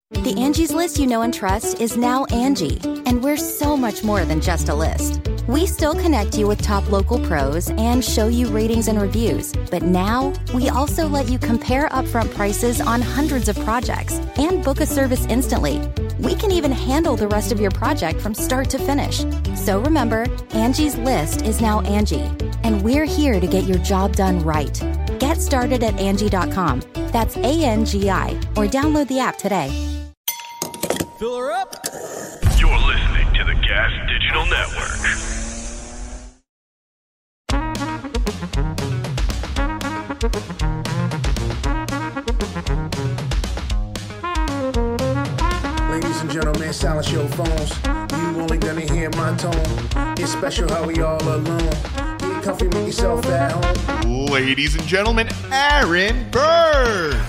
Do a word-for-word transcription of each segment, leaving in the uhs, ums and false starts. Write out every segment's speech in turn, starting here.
The Angie's List you know and trust is now Angie, and we're so much more than just a list. We still connect you with top local pros and show you ratings and reviews, but now we also let you compare upfront prices on hundreds of projects and book a service instantly. We can even handle the rest of your project from start to finish. So remember, Angie's List is now Angie, and we're here to get your job done right. Get started at Angie dot com. That's A N G I, or download the app today. Fill her up. You're listening to the Gas Digital Network. Ladies and gentlemen, silence your phones. You only gonna hear my tone. It's special how we all alone. Get comfy, make yourself at home. Ladies and gentlemen, Aaron Burr.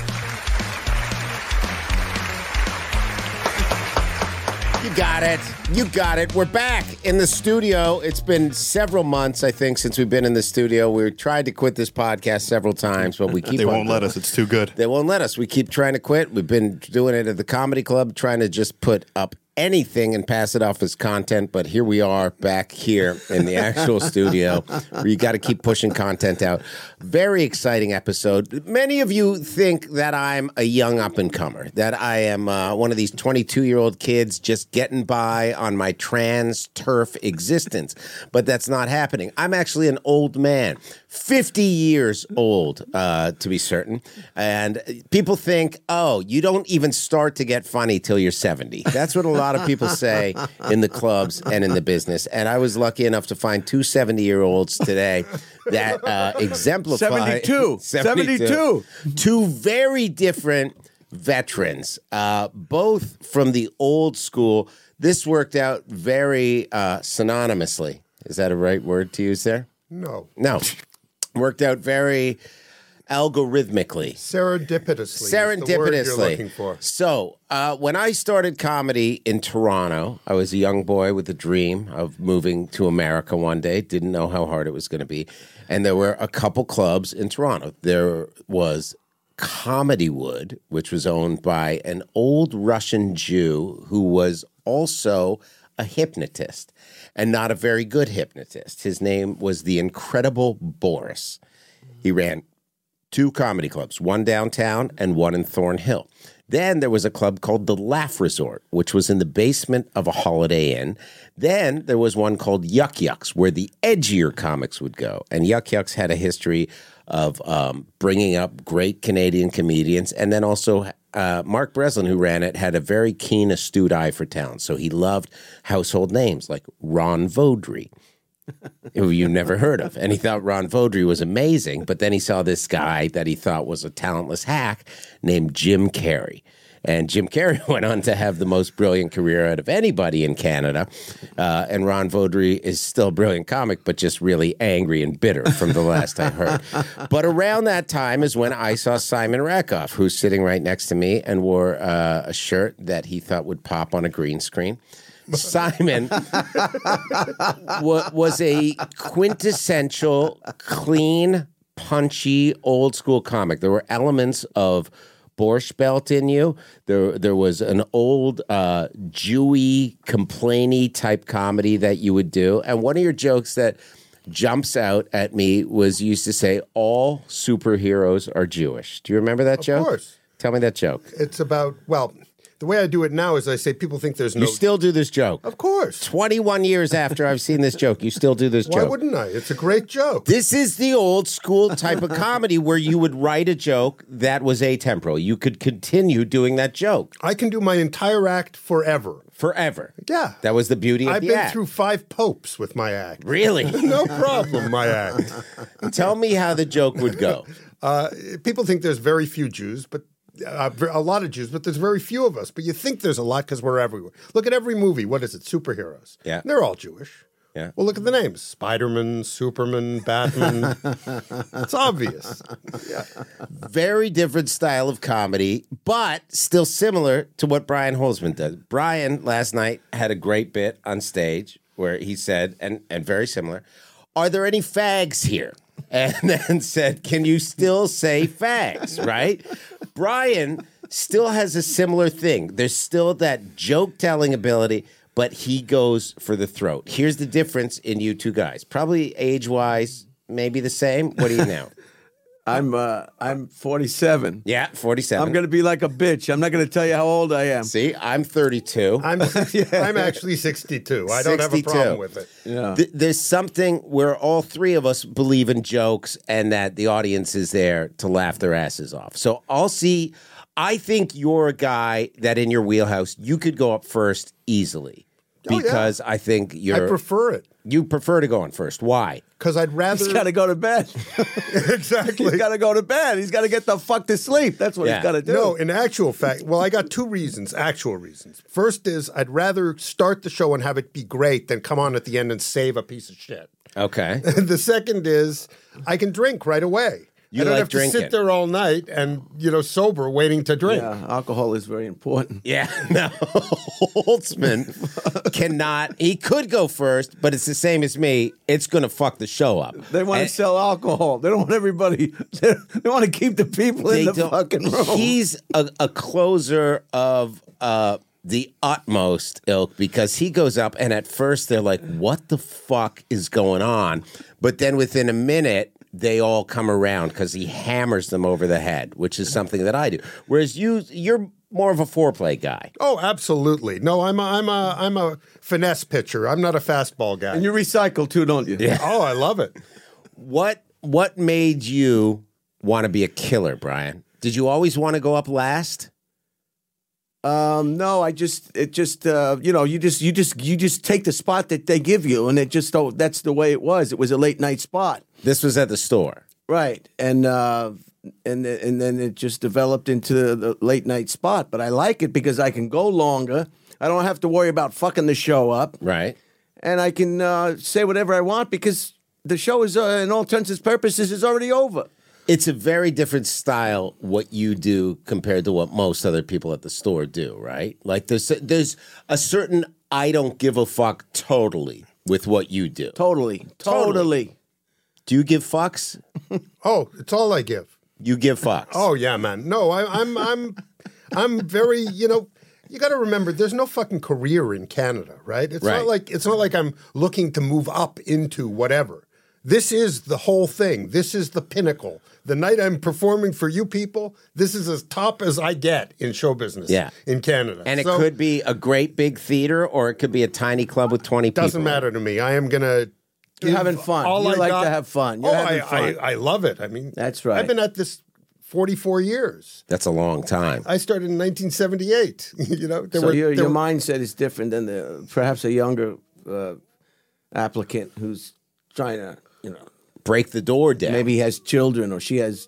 You got it. You got it. We're back in the studio. It's been several months, I think, since we've been in the studio. We tried to quit this podcast several times, but we keep They on won't let us. It's too good. They won't let us. We keep trying to quit. We've been doing it at the comedy club, trying to just put up anything and pass it off as content, but here we are back here in the actual studio where you got to keep pushing content out. Very exciting episode. Many of you think that I'm a young up-and-comer, that I am uh, one of these twenty-two-year-old kids just getting by on my trans turf existence, but that's not happening. I'm actually an old man, fifty years old, uh, to be certain, and people think, oh, you don't even start to get funny till you're seventy. That's what a lot of people say in the clubs and in the business. And I was lucky enough to find two seventy-year-olds today that uh, exemplify... seventy-two. seventy-two. Two very different veterans, uh, both from the old school. This worked out very uh, synonymously. Is that a right word to use there? No. No. Worked out very... algorithmically. Serendipitously. Serendipitously. Is the word you're looking for. So, uh, when I started comedy in Toronto, I was a young boy with a dream of moving to America one day. Didn't know how hard it was going to be. And there were a couple clubs in Toronto. There was Comedywood, which was owned by an old Russian Jew who was also a hypnotist, and not a very good hypnotist. His name was the Incredible Boris. He ran two comedy clubs, one downtown and one in Thornhill. Then there was a club called the Laugh Resort, which was in the basement of a Holiday Inn. Then there was one called Yuck Yucks, where the edgier comics would go. And Yuck Yucks had a history of um, bringing up great Canadian comedians. And then also uh, Mark Breslin, who ran it, had a very keen, astute eye for talent. So he loved household names like Ron Vaudry, who you never heard of. And he thought Ron Vaudry was amazing, but then he saw this guy that he thought was a talentless hack named Jim Carrey. And Jim Carrey went on to have the most brilliant career out of anybody in Canada. Uh, and Ron Vaudry is still a brilliant comic, but just really angry and bitter from the last I heard. But around that time is when I saw Simon Rakoff, who's sitting right next to me and wore uh, a shirt that he thought would pop on a green screen. Simon was a quintessential, clean, punchy, old school comic. There were elements of Borscht Belt in you. There, there was an old uh, Jewy, complainy type comedy that you would do. And one of your jokes that jumps out at me was you used to say, all superheroes are Jewish. Do you remember that Of joke? Of course. Tell me that joke. It's about, well... The way I do it now is I say people think there's no... You still do this joke? Of course. twenty-one years after I've seen this joke, you still do this Why joke. Why wouldn't I? It's a great joke. This is the old school type of comedy where you would write a joke that was atemporal. You could continue doing that joke. I can do my entire act forever. Forever. Yeah. That was the beauty of I've the been act. through five popes with my act. Really? No problem, my act. Tell me how the joke would go. Uh, people think there's very few Jews, but Uh, a lot of Jews, but there's very few of us. But you think there's a lot because we're everywhere. Look at every movie. What is it? Superheroes. Yeah. They're all Jewish. Yeah. Well, look at the names. Spider-Man, Superman, Batman. It's obvious. Yeah. Very different style of comedy, but still similar to what Brian Holzman does. Brian, last night, had a great bit on stage where he said, and, and very similar, are there any fags here? And then said, can you still say fags, right? Brian still has a similar thing. There's still that joke-telling ability, but he goes for the throat. Here's the difference in you two guys. Probably age-wise, maybe the same. What do you know? I'm uh, I'm forty-seven. Yeah, forty-seven. I'm going to be like a bitch. I'm not going to tell you how old I am. See, I'm thirty-two. I'm I'm actually sixty-two. I don't have a problem with it. Yeah. Th- there's something where all three of us believe in jokes and that the audience is there to laugh their asses off. So I'll see. I think you're a guy that in your wheelhouse, you could go up first easily because oh, yeah. I think you're. I prefer it. You prefer to go on first. Why? Because I'd rather. He's got to go to bed. Exactly. He's got to go to bed. He's got to get the fuck to sleep. That's what Yeah. he's got to do. No, in actual fact, well, I got two reasons, actual reasons. First is I'd rather start the show and have it be great than come on at the end and save a piece of shit. Okay. The second is I can drink right away. You I don't like have to drinking. sit there all night and, you know, sober waiting to drink. Yeah, alcohol is very important. Yeah, no. Holtzman cannot. He could go first, but it's the same as me. It's going to fuck the show up. They want And- to sell alcohol. They don't want everybody. They, they want to keep the people in the don't- fucking room. He's a, a closer of uh, the utmost ilk because he goes up, and at first they're like, "What the fuck is going on?" But then within a minute, they all come around because he hammers them over the head, which is something that I do. Whereas you, you're more of a foreplay guy. Oh, absolutely. No, I'm a, I'm a, I'm a finesse pitcher. I'm not a fastball guy. And you recycle too, don't you? Yeah. Oh, I love it. What What made you want to be a killer, Brian? Did you always want to go up last? Um, no, I just it just uh, you know you just you just you just take the spot that they give you, and it just oh, that's the way it was. It was a late night spot, This was at the store. right? And uh, and and then it just developed into the late night spot. But I like it because I can go longer. I don't have to worry about fucking the show up, Right. and I can uh, say whatever I want because the show is, uh, in all intents and purposes, is already over. It's a very different style what you do compared to what most other people at the store do, right? Like there's there's a certain I don't give a fuck totally with what you do. Totally, Totally. totally. Do you give fucks? Oh, it's all I give. You give fucks. Oh yeah, man. No, I, I'm I'm I'm very. You know, you got to remember, there's no fucking career in Canada, right? It's Right. not like it's not like I'm looking to move up into whatever. This is the whole thing. This is the pinnacle. The night I'm performing for you people, this is as top as I get in show business. Yeah. in Canada, And it So, could be a great big theater or it could be a tiny club with twenty people. doesn't matter to me. I am gonna. You're having fun. All You I like got- to have fun. You're oh, having I, fun. I, I love it. I mean, That's right. I've been at this forty-four years. That's a long time. I started in nineteen seventy-eight. you know, there So were, your there your were- mindset is different than the perhaps a younger uh, applicant who's trying to, you know, Break the door down. maybe he has children or she has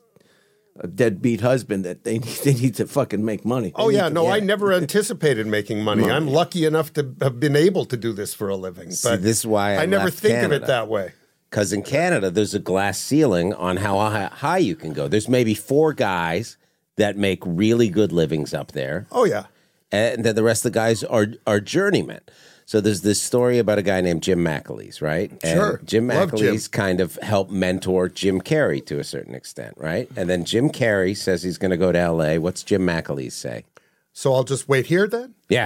a deadbeat husband that they they need to fucking make money. They Oh need yeah, to- no, I never anticipated making money. I'm lucky enough to have been able to do this for a living. But See, this is why I never left think of Canada. it that way. Because in Canada, there's a glass ceiling on how hi- high you can go. There's maybe four guys that make really good livings up there, Oh yeah. and then the rest of the guys are are journeymen. So there's this story about a guy named Jim McAleese, right? And Sure. Jim Love Jim. McAleese kind of helped mentor Jim Carrey to a certain extent, right? And then Jim Carrey says he's going to go to L A. What's Jim McAleese say? So I'll just wait here then? Yeah.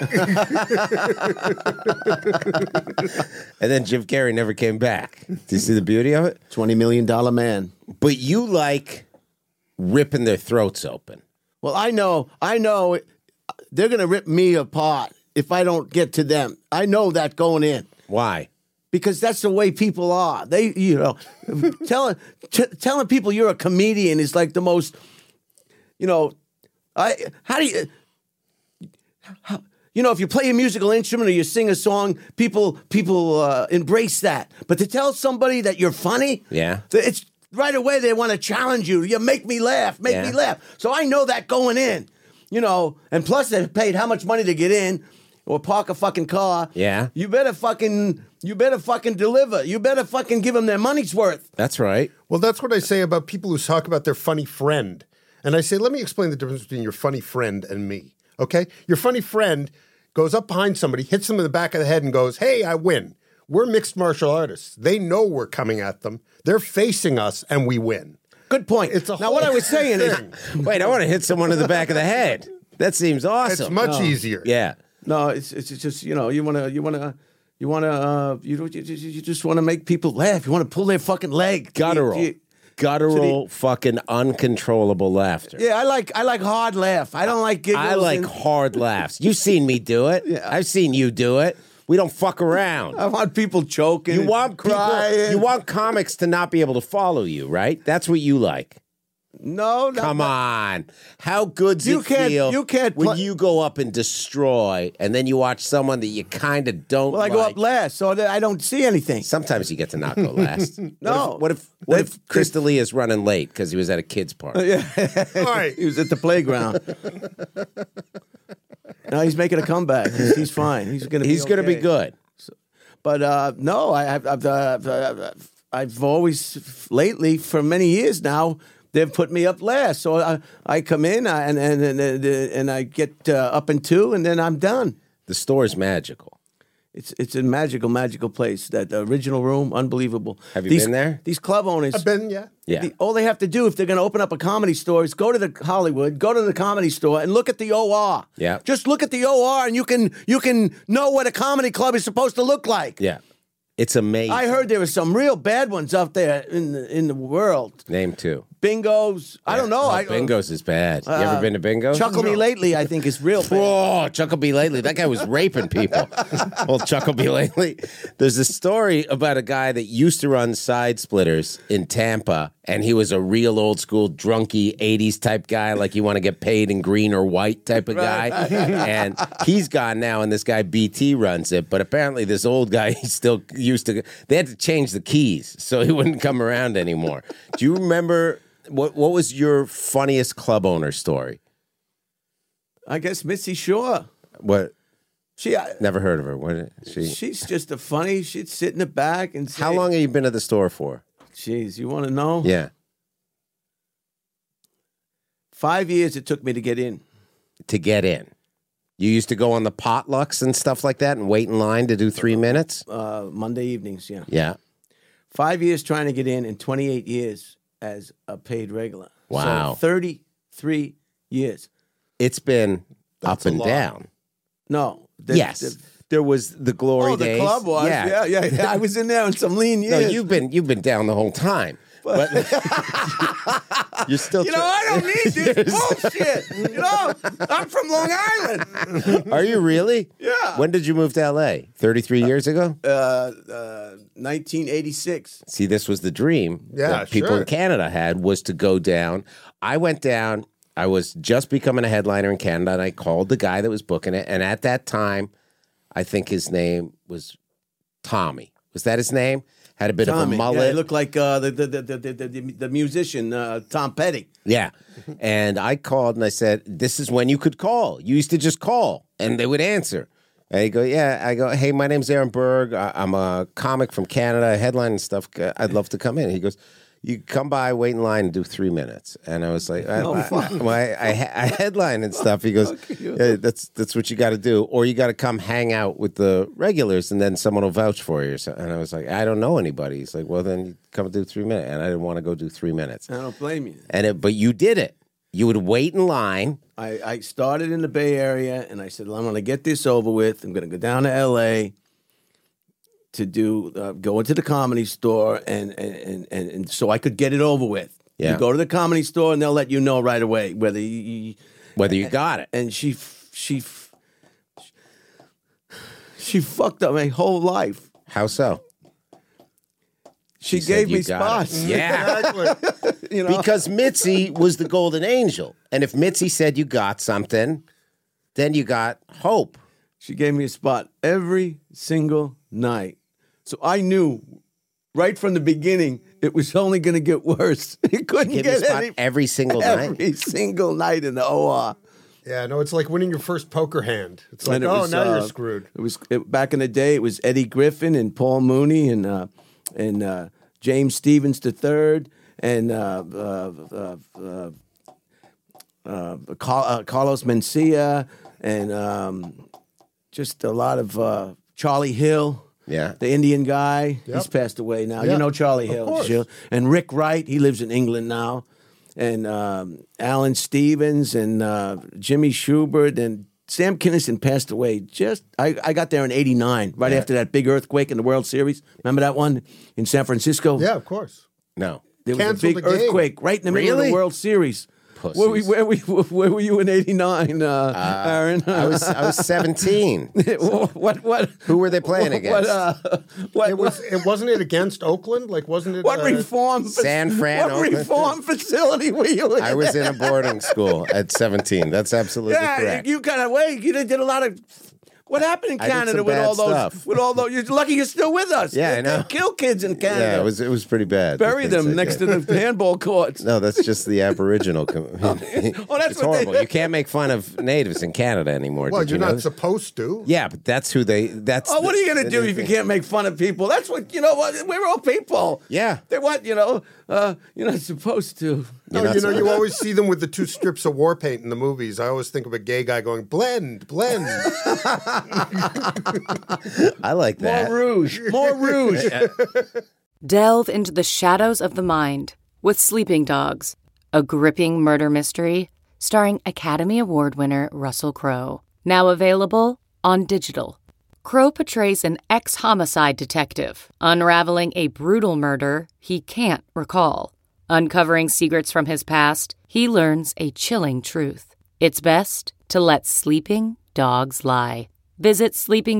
And then Jim Carrey never came back. Do you see the beauty of it? twenty million dollar man. But you like ripping their throats open. Well, I know, I know they're going to rip me apart if I don't get to them. I know that going in. Why? Because that's the way people are. They, you know, telling t- telling people you're a comedian is like the most, you know, I how do you, how, you know, if you play a musical instrument or you sing a song, people people uh, embrace that. But to tell somebody that you're funny, Yeah. it's right away they want to challenge you. You make me laugh, make Yeah. me laugh. So I know that going in, you know, and plus they paid how much money to get in. Or park a fucking car. Yeah. You better fucking, you better fucking deliver. You better fucking give them their money's worth. That's right. Well, that's what I say about people who talk about their funny friend. And I say, let me explain the difference between your funny friend and me. Okay? Your funny friend goes up behind somebody, hits them in the back of the head, and goes, hey, I win. We're mixed martial artists. They know we're coming at them. They're facing us, and we win. Good point. It's a now, what I whole was saying is, thing. Wait, I want to hit someone in the back of the head. That seems awesome. It's much easier. Yeah. no, it's it's just you know you want to you want to. You want to, uh, you, you, you you just want to make people laugh. You want to pull their fucking leg. Guttural. You- you- Guttural, fucking uncontrollable laughter. Yeah, I like I like hard laugh. I don't like giggles. I like and- hard laughs. You've seen me do it. Yeah. I've seen you do it. We don't fuck around. I want people choking. You and want people, crying. you want comics to not be able to follow you, right? That's what you like. no, no, Come no. on. How good's You it can't- feel you can't when pla- you go up and destroy and then you watch someone that you kind of don't Well, I like? go up last, so that I don't see anything. Sometimes you get to not go last. No. What if what if, what If- if Chris D'Elia is running late because he was at a kid's party? All right. He was at the playground. No, he's making a comeback. He's, he's fine. He's going to. He's be going to be okay. good. But uh, no, I, I've, I've, uh, I've, I've always lately for many years now they've put me up last. So I, I come in I, and and and, and, and I get uh, up in two, and then I'm done. The store's magical. It's it's a magical, magical place. That original room, unbelievable. Have you these, been there? These club owners. I've been, yeah. Yeah. The- all they have to do if they're going to open up a comedy store is go to the Hollywood, go to the comedy store, and look at the O R. Yeah. Just look at the O R, and you can you can know what a comedy club is supposed to look like. Yeah. It's amazing. I heard there were some real bad ones out there in the in the world. Name two. Bingos. I don't know. Oh, I, Bingo's is bad. You uh, ever been to Bingo? Chuckle Me Lately, I think, is real bad. Oh, Chuckle Me Lately. That guy was raping people. Well, Chuckle Me Lately. There's a story about a guy that used to run Side Splitters in Tampa, and he was a real old school drunky eighties type guy, like you want to get paid in green or white type of guy. And he's gone now, and this guy B T runs it. But apparently this old guy, he still used to, they had to change the keys so he wouldn't come around anymore. Do you remember, what, what was your funniest club owner story? I guess Mitzi Shore. What? She, I, Never heard of her. What is she? she's just a funny. She'd sit in the back and say, How long have you been at the store for? Jeez, you want to know? Yeah. Five years it took me to get in. To get in. You used to go on the potlucks and stuff like that and wait in line to do three minutes? Uh, Monday evenings, yeah. Yeah. Five years trying to get in and twenty-eight years as a paid regular. Wow. So thirty-three years. It's been That's up a and lot. down. No. the- yes. the- there was the glory oh, the days. club was. Yeah. yeah, yeah, I was in there in some lean No, years. you've been you've been down the whole time. But you're still You know, I don't need this bullshit. You know, I'm from Long Island. Are you really? Yeah. When did you move to L A? thirty-three years ago? Uh, uh, nineteen eighty-six. See, this was the dream Yeah, that people sure. in Canada had, was to go down. I went down. I was just becoming a headliner in Canada, and I called the guy that was booking it. And at that time, I think his name was Tommy. Was that his name? Had a bit Tommy. of a Yeah, mullet. he looked like uh, the, the, the, the, the, the, the musician, uh, Tom Petty. Yeah. And I called and I said, this is when you could call. You used to just call and they would answer. And he go, yeah. I go, hey, my name's Aaron Berg. I- I'm a comic from Canada, headline and stuff. I'd love to come in. He goes, you come by, wait in line, and do three minutes. And I was like, I, Oh, I, fuck. well, I, I, I headline and stuff. He goes, yeah, that's that's what you got to do. Or you got to come hang out with the regulars and then someone will vouch for you. Or something. And I was like, I don't know anybody. He's like, well, then you come do three minutes. And I didn't want to go do three minutes. I don't blame you. And it, But you did it. You would wait in line. I, I started in the Bay Area, and I said, well, I'm going to get this over with. I'm going to go down to L A to do uh, go into the Comedy Store, and and, and and so I could get it over with. Yeah. You go to the Comedy Store, and they'll let you know right away whether you. you Whether you got it. and she she she fucked up my whole life. How so? She, said gave you me got it. spots. Yeah. You know, Because Mitzi was the golden angel. And if Mitzi said you got something, then you got hope. she gave me a spot every single night. So I knew right from the beginning it was only going to get worse. It couldn't Give you a get spot any every single night. every single night in the O R. Yeah, no, it's like winning your first poker hand. It's like, And it oh, was, now uh, you're screwed. It was it, back in the day. It was Eddie Griffin and Paul Mooney and uh, and uh, James Stevens the third and uh, uh, uh, uh, uh, Car- uh, Carlos Mencia and um, just a lot of uh, Charlie Hill. Yeah. the Indian guy. Yep. He's passed away now. Yeah, You know Charlie of Hill. course. sure. And Rick Wright, he lives in England now. And um, Alan Stevens and uh, Jimmy Schubert and Sam Kinison passed away. Just I, I got there in eighty-nine, right after that big earthquake in the World Series. Remember that one in San Francisco? Yeah, of course. No. There was Canceled a big the game. earthquake right in the middle of Really? the World Series. Pussies. Where, we, where, we, where were you in eighty-nine, uh, Aaron? I was I was seventeen. what what Who were they playing what, against? uh, what, It was. It wasn't it against Oakland? Like, wasn't it? what uh, reform? San Fran, What Oakland? reform facility were you in? I was in a boarding school at seventeen. That's absolutely Yeah, correct. you kind of wait. You did a lot of. What happened in I did Canada some with bad all those? stuff. With all those, you're lucky you're still with us. Yeah, They- I know. They kill kids in Canada. yeah, it was it was pretty bad. the Bury things them I next did. to the handball courts. No, that's just the Aboriginal community. Oh, that's it's what they- horrible. You can't make fun of natives in Canada anymore. Well, did you're you know? not supposed to. Yeah, but that's who they. That's. Oh, what are you going to the- do if you can't make fun of people? That's what you know. What we're all people. Yeah. They what you know. Uh, you're not supposed to. No, You're not you know, you supposed- always see them with the two strips of war paint in the movies. I always think of a gay guy going, blend, blend. I like More that. rouge. More rouge. Delve into the shadows of the mind with Sleeping Dogs, a gripping murder mystery starring Academy Award winner Russell Crowe. Now available on digital. Crowe portrays an ex-homicide detective unraveling a brutal murder he can't recall. Uncovering secrets from his past, he learns a chilling truth. It's best to let sleeping dogs lie. Visit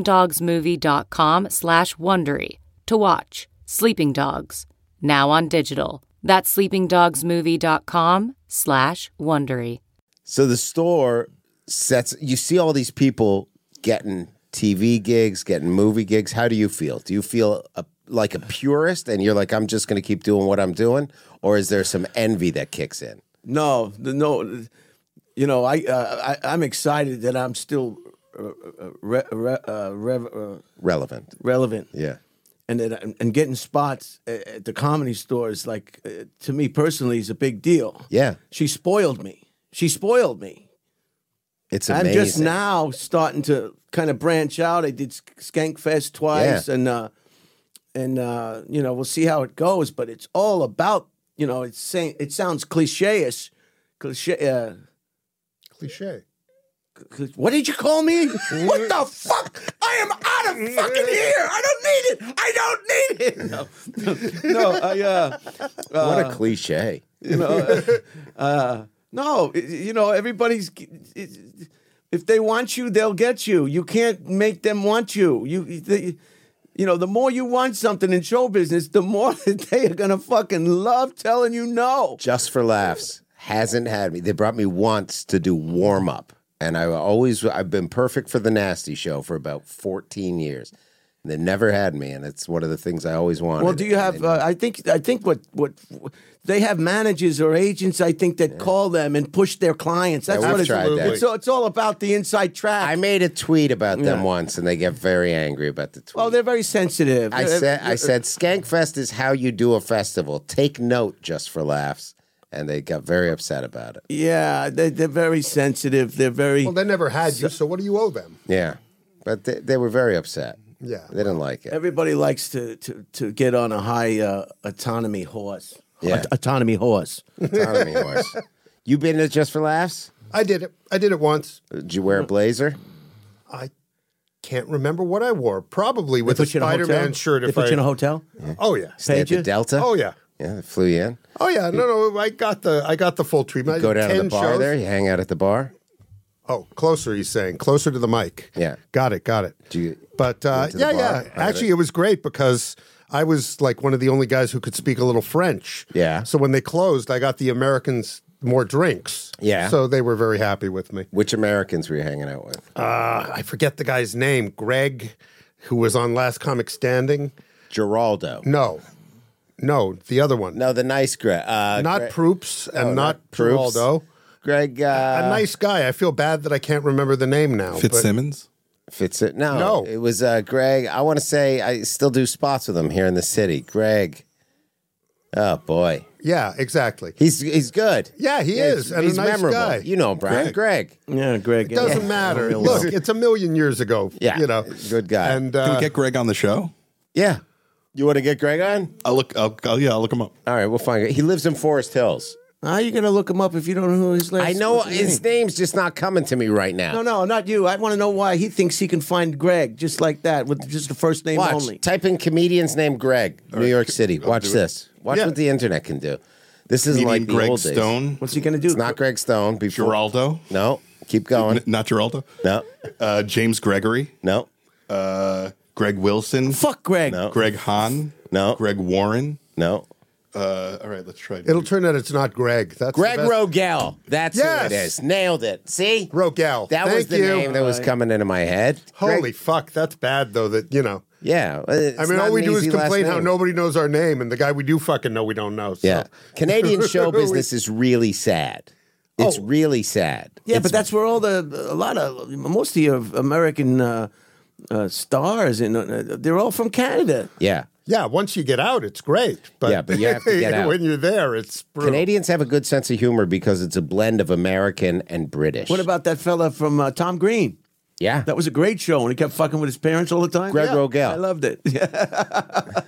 sleepingdogsmovie.com slash Wondery to watch Sleeping Dogs, now on digital. That's sleepingdogsmovie.com slash Wondery. So the store sets. You see all these people getting T V gigs, getting movie gigs. How do you feel? Do you feel a, like a purist, and you're like, I'm just going to keep doing what I'm doing, or is there some envy that kicks in? No, the, no. You know, I, uh, I I'm excited that I'm still uh, uh, re, re, uh, rev, uh, Relevant. relevant. Yeah. And that and getting spots at at the comedy store is like uh, to me personally is a big deal. Yeah. She spoiled me. She spoiled me. It's I'm amazing. just now starting to kind of branch out. I did Skank Fest twice, Yeah. and uh, and uh, you know we'll see how it goes. But it's all about you know it's saying it sounds cliche-ish. Cliche. Uh, Cliche. what did you call me? What the fuck? I am out of fucking here. I don't need it. I don't need it. No, no, I uh, what a cliche. you know, uh, no, it- you know, everybody's. it- If they want you, they'll get you. You can't make them want you. You, they, you know, the more you want something in show business, the more that they are gonna fucking love telling you no. Just for Laughs hasn't had me. They brought me once to do warm up, and I always I've been perfect for the Nasty Show for about fourteen years. And they never had me, and it's one of the things I always wanted. Well, do you have? Uh, I think. I think what what they have managers or agents. I think that call them and push their clients. That's Yeah, what we've it's. tried that. It's all, it's all about the inside track. I made a tweet about them Yeah. once, and they get very angry about the tweet. well, they're very sensitive. I They're- said, I said, Skankfest is how you do a festival. Take note, Just for Laughs, and they got very upset about it. Yeah, they, they're very sensitive. They're very. Well, they never had you, so what do you owe them? Yeah, but they, they were very upset. Yeah. They didn't like it. Everybody likes to, to, to get on a high uh, autonomy horse. Yeah. Aut- autonomy horse. Autonomy horse. You been to Just for Laughs? I did it. I did it once. Did you wear a blazer? I can't remember what I wore. Probably with They a put you in a Spider-Man hotel? shirt. They If put I you in a hotel. oh yeah, Stay at Paid the you? Delta? oh yeah, Yeah, they flew you in. oh yeah. No, no, I got the I got the full treatment. I Go did down to the ten bar shows. there. You hang out at the bar. Oh, closer. He's saying closer to the mic. Yeah. got it, got it. Do you But uh, went to the yeah, bar? yeah. How did Actually, it- it was great because I was like one of the only guys who could speak a little French. Yeah. So when they closed, I got the Americans more drinks. Yeah. So they were very happy with me. Which Americans were you hanging out with? Uh, I forget the guy's name. Greg, who was on Last Comic Standing. Geraldo. No, no, the other one. No, the nice Greg. Uh, not Greg, Proops and Oh, not, not Proops. Geraldo. Greg uh, A nice guy. I feel bad that I can't remember the name now. but- Fitzsimmons? Fits it. No, No. it was uh, Greg. I want to say I still do spots with him here in the city. Greg. Oh boy, Yeah, exactly. he's he's good. Yeah, he Yeah, is, he's- and a he's nice memorable. guy. You know, Brian. Greg. Yeah, Greg. It doesn't yeah. matter. Real Look, well. it's a million years ago. Yeah, you know, good guy. And Can uh, we get Greg on the show? Yeah. You want to get Greg on? I'll look. I'll, I'll, yeah, I'll look him up. All right, we'll find it. He lives in Forest Hills. How are you going to look him up if you don't know who his last I know what's his name? name's just not coming to me right now. No, no, not you. I want to know why he thinks he can find Greg just like that with just the first name Watch. only. Type in comedian's name Greg, New York City. Watch do it. this. Watch Yeah. what the internet can do. This isn't Comedian like the Greg old days. Stone. What's he going to do? It's not Greg Stone. Before. Geraldo. No. Keep going. N- not Geraldo. No. Uh, James Gregory. No. Uh, Greg Wilson. Fuck Greg. No. Greg Hahn. No. Greg Warren. No. Uh, all right, let's try. It'll turn out it's not Greg. That's the Greg best- Rogel. That's Yes. who it is. Nailed it. See? Rogel. That Thank was the you. name that was coming into my head. Holy Greg- fuck, that's bad though. That you know. Yeah. I mean, all we do is complain how nobody knows our name, and the guy we do fucking know we don't know. So. Yeah. Canadian show business is really sad. It's Oh. really sad. Yeah, It's- but that's where all the a lot of most of your American uh, uh, stars and uh, they're all from Canada. Yeah. Yeah, once you get out, it's great. But Yeah, but you have to get out. when you're there, it's brutal. Canadians have a good sense of humor because it's a blend of American and British. What about that fella from uh, Tom Green? Yeah. That was a great show, and he kept fucking with his parents all the time. Greg yeah, Rogel. I loved it. Yeah.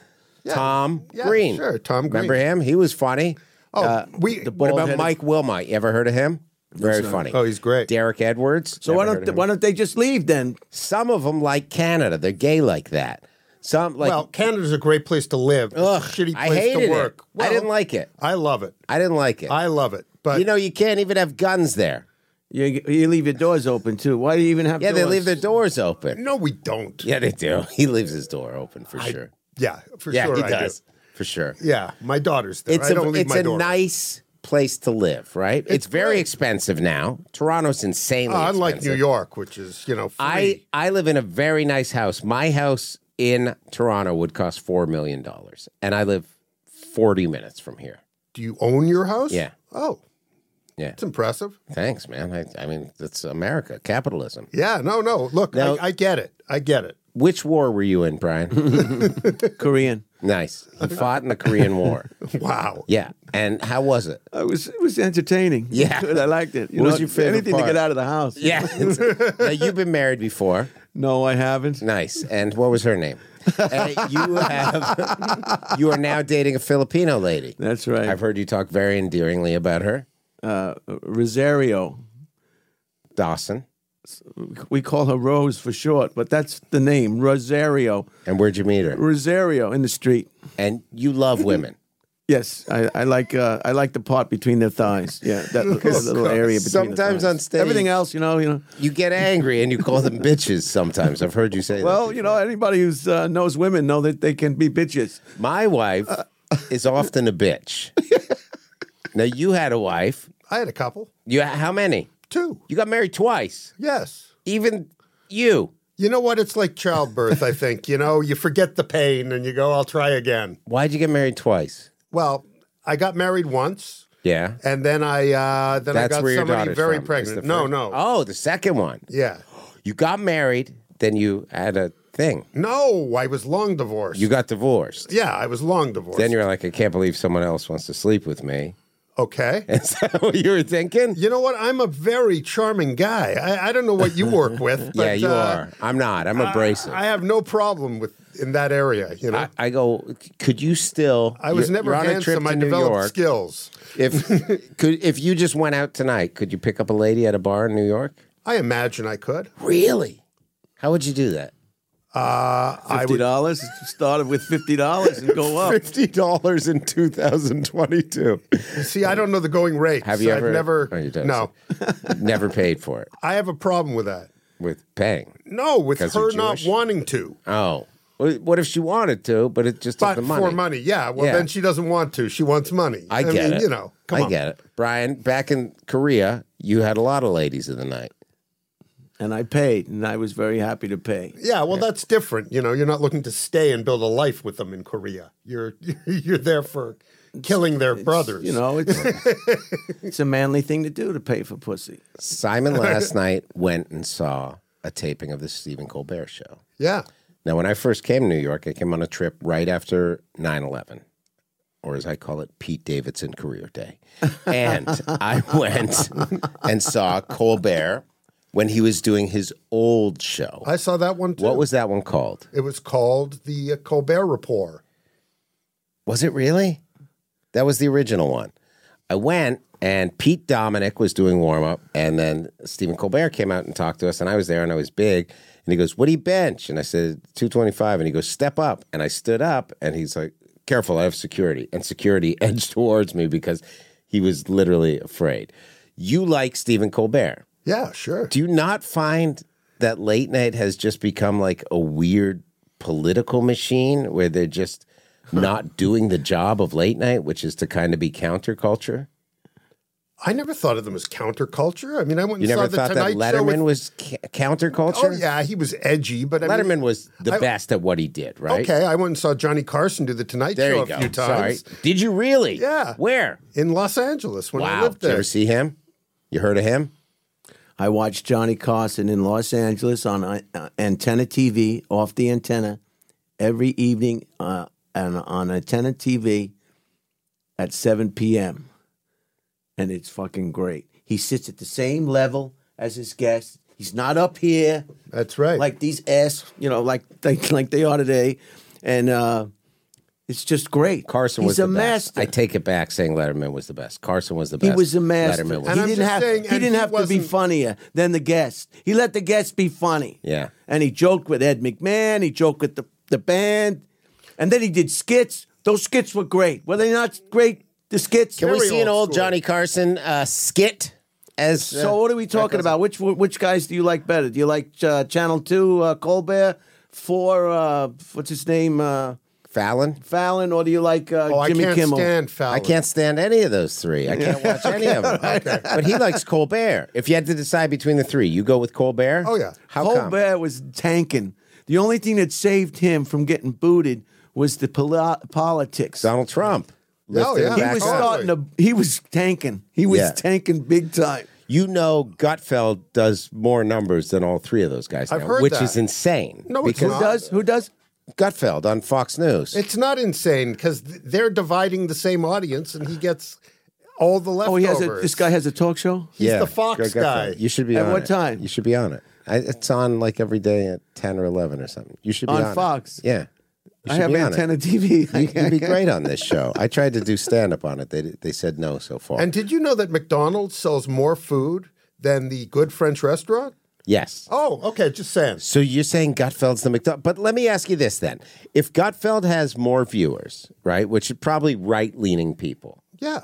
Tom Yeah, Green. sure, Tom Green. Remember him? He was funny. Oh, we. the What about bald-headed- Mike Wilmot? You ever heard of him? Very funny. Oh, he's great. Derek Edwards. So Never why heard don't of him. why don't they just leave then? Some of them like Canada. They're gay like that. Some like well, Canada's a great place to live. It's ugh, a shitty I place hated to work. it. Well, I didn't like it. I love it. I didn't like it. I love it. But you know, you can't even have guns there. You, you leave your doors open too. Why do you even have? Yeah, they doors? leave their doors open. no, we don't. Yeah, they do. He leaves his door open for sure. Yeah, for Yeah, sure. he I does do. for sure. Yeah, my daughter's there. It's I a don't leave it's my a door. nice place to live, right? It's, It's very great. expensive now. Toronto's insanely Uh, unlike expensive. New York, which is you know free. I I live in a very nice house. My house in Toronto would cost four million dollars, and I live forty minutes from here. do you own your house? Yeah. Oh, Yeah, it's impressive. thanks, man. I, I mean, that's America, capitalism. Yeah. No. No. Look, Now- I, I get it. I get it. Which war were you in, Brian? Korean. Nice. He fought in the Korean War. Wow. Yeah, and how was it? It was it was entertaining. Yeah. Good, I liked it. You What know, was your favorite anything part? to get out of the house. Yeah. Now, you've been married before. No, I haven't. Nice. And what was her name? Uh, you have. You are now dating a Filipino lady. That's right. I've heard you talk very endearingly about her. Uh, Rosario. Dawson. We call her Rose for short, but that's the name, Rosario. And where'd you meet her? Rosario in the street. And you love women. Yes, I, I like uh, I like the part between their thighs. Yeah, that little, little area between. Sometimes the thighs. on stage- everything else, you know, you know. You get angry and you call them bitches sometimes. I've heard you say that. Well, you know, anybody who uh, knows women know that they can be bitches. My wife is often a bitch. Now, you had a wife. I had a couple. You How many? Two. You got married twice. Yes. Even you. You know what? It's like childbirth, I think. You know, you forget the pain and you go, I'll try again. Why'd you get married twice? Well, I got married once, Yeah. and then I uh, then That's I got where your somebody daughter's very from, is pregnant. the No, first- no. Oh, the second one. Yeah. You got married, then you had a thing. No, I was long divorced. You got divorced. Yeah, I was long divorced. Then you're like, I can't believe someone else wants to sleep with me. okay. Is that what you were thinking? You know what? I'm a very charming guy. I, I don't know what you work with. But, yeah, you uh, are. I'm not. I'm abrasive. I have no problem with in that area. You know, I, I go, could you still? I was you're- never you're on a trip handsome. to I New developed York. skills. If could, if you just went out tonight, could you pick up a lady at a bar in New York? I imagine I could. Really? How would you do that? Uh, I Fifty would. dollars. Started with fifty dollars and go up. Fifty dollars in two thousand twenty-two. See, I don't know the going rate. Have you I've ever? never. Oh, you don't. No, Never paid for it I have a problem with that. with paying. No, with 'Cause her you're not Jewish? wanting to. Oh, Well, what if she wanted to, but it just took But the money? for money, yeah. Well, Yeah. then she doesn't want to. She wants money. I get mean, it. You know, come I on. get it, Brian. Back in Korea, you had a lot of ladies of the night. And I paid, and I was very happy to pay. Yeah, well, that's different. You know, you're not looking to stay and build a life with them in Korea. You're you're there for killing their brothers. You know, it's it's a manly thing to do to pay for pussy. Simon last night went and saw a taping of the Stephen Colbert Show. Yeah. Now, when I first came to New York, I came on a trip right after nine eleven, or as I call it, Pete Davidson Career Day. And I went and saw Colbert when he was doing his old show. I saw that one too. What was that one called? It was called the uh, Colbert Report. Was it really? That was the original one. I went, and Pete Dominic was doing warm-up, and then Stephen Colbert came out and talked to us, and I was there, and I was big, and he goes, what do you bench? And I said, two twenty-five, and he goes, step up. And I stood up, and he's like, careful, I have security. And security edged towards me because he was literally afraid. You like Stephen Colbert. Yeah, sure. Do you not find that late night has just become like a weird political machine where they're just not doing the job of late night, which is to kind of be counterculture? I never thought of them as counterculture. I mean, I went and You saw never the thought Tonight that Show Letterman with- was ca- counterculture? Oh, yeah, he was edgy, but I Letterman mean, was the I- best at what he did, right? Okay, I went and saw Johnny Carson do the Tonight There Show you a go. few times. Sorry. Did you really? Yeah. Where? In Los Angeles when I Wow. lived Did you there. ever see him? You heard of him? I watched Johnny Carson in Los Angeles on uh, Antenna T V, off the antenna, every evening uh, and on Antenna T V at seven p.m. And it's fucking great. He sits at the same level as his guests. He's not up here. That's right. Like these ass, you know, like like, like they are today. And uh, it's just great. Carson He's was a the master. best. I take it back saying Letterman was the best. Carson was the He best. was a master. Letterman was And he I'm didn't just have, saying, he and didn't he have to be wasn't- funnier than the guest. He let the guests be funny. Yeah. And he joked with Ed McMahon. He joked with the, the band. And then he did skits. Those skits were great. Were they not great, the skits? Can we Very see an old old school. Johnny Carson uh, skit? As uh, So what are we talking about? Which which guys do you like better? Do you like uh, Channel two, uh, Colbert, four, uh, what's his name, uh, Fallon? Fallon, or do you like uh, oh, I Jimmy can't Kimmel? stand Fallon. I can't stand any of those three. I can't watch any of them. But he likes Colbert. If you had to decide between the three, you go with Colbert? Oh, yeah. How Colbert come? was tanking. The only thing that saved him from getting booted was the poli- politics. Donald Trump. Oh, lifted him yeah. He back was up. starting to. He was tanking. He was Yeah. tanking big time. You know Gutfeld does more numbers than all three of those guys I've now, heard which that. is insane. No, it's because not. Who does? Who does? Gutfeld on Fox News. It's not insane because they're dividing the same audience and he gets all the Oh, leftovers. he has a. This guy has a talk show. He's the Fox Greg guy. Gutfeld. You should be At on what it. time? You should be on it. I, it's on like every day at ten or eleven or something. You should be On on, it. Fox? Yeah. You I should have be on Antenna it. T V. You, you'd be great on this show. I tried to do stand up on it. They they said no so far. And did you know that McDonald's sells more food than the Good French Restaurant? yes. Oh, okay, just saying. So you're saying Gutfeld's the McDonald? But let me ask you this then: if Gutfeld has more viewers, right, which is probably right-leaning people, Yeah,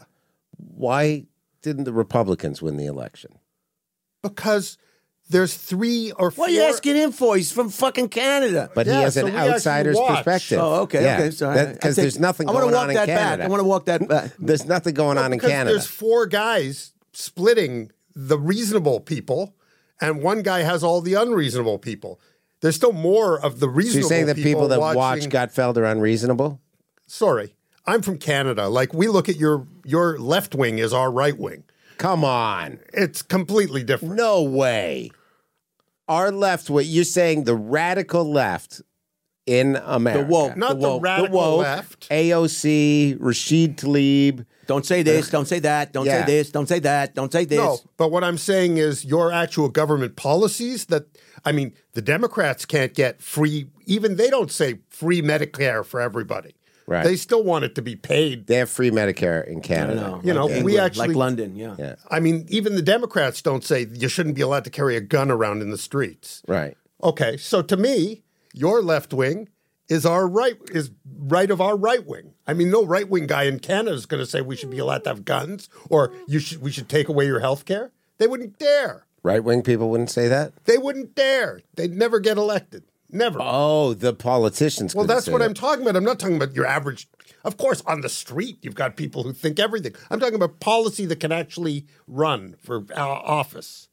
why didn't the Republicans win the election? because there's three or four. What are you asking him for? He's from fucking Canada. But Yeah, he has so an we actually outsider's watch. perspective. Oh, okay, Yeah. okay, sorry. That- I 'cause take- there's nothing I wanna going walk on in that Canada. Back. I want to walk that back. There's nothing going on in because Canada. there's four guys splitting the reasonable people, and one guy has all the unreasonable people. There's still more of the So reasonable you're saying that people that watch watching- Gutfeld are unreasonable? Sorry, I'm from Canada. Like, we look at your your left wing as our right wing. Come on. It's completely different. No way. Our left, what you're saying, the radical left in America. woke. Not The the, woke. radical woke, left. A O C, Rashid Tlaib. Don't say this. Don't say that. Don't Yeah. say this. Don't say that. Don't say this. No, but what I'm saying is your actual government policies that, I mean, the Democrats can't get free, even they don't say free Medicare for everybody. Right. They still want it to be paid. They have free Medicare in I Canada. know. You know, Like we England, actually- like London. Yeah. Yeah. I mean, even the Democrats don't say you shouldn't be allowed to carry a gun around in the streets. Right. Okay, so to me, your left wing is our right is right of our right wing. I mean, no right wing guy in Canada is going to say we should be allowed to have guns or you should we should take away your health care. They wouldn't dare. Right wing people wouldn't say that? They wouldn't dare. They'd never get elected. Never. Oh, the politicians. well, couldn't that's say what that. I'm talking about. I'm not talking about your average. Of course, on the street, you've got people who think everything. I'm talking about policy that can actually run for uh, office.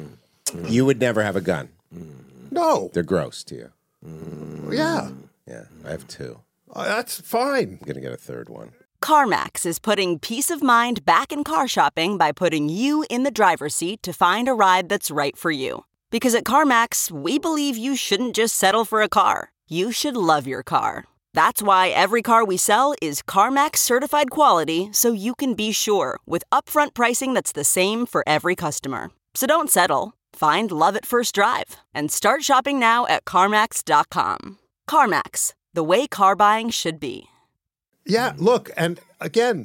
You would never have a gun. No. They're gross to you. Yeah. Yeah, I have two. Uh, that's fine. I'm going to get a third one. CarMax is putting peace of mind back in car shopping by putting you in the driver's seat to find a ride that's right for you. Because at CarMax, we believe you shouldn't just settle for a car. You should love your car. That's why every car we sell is CarMax certified quality, so you can be sure with upfront pricing that's the same for every customer. So don't settle. Find love at first drive and start shopping now at CarMax dot com. CarMax, the way car buying should be. Yeah, look, and again,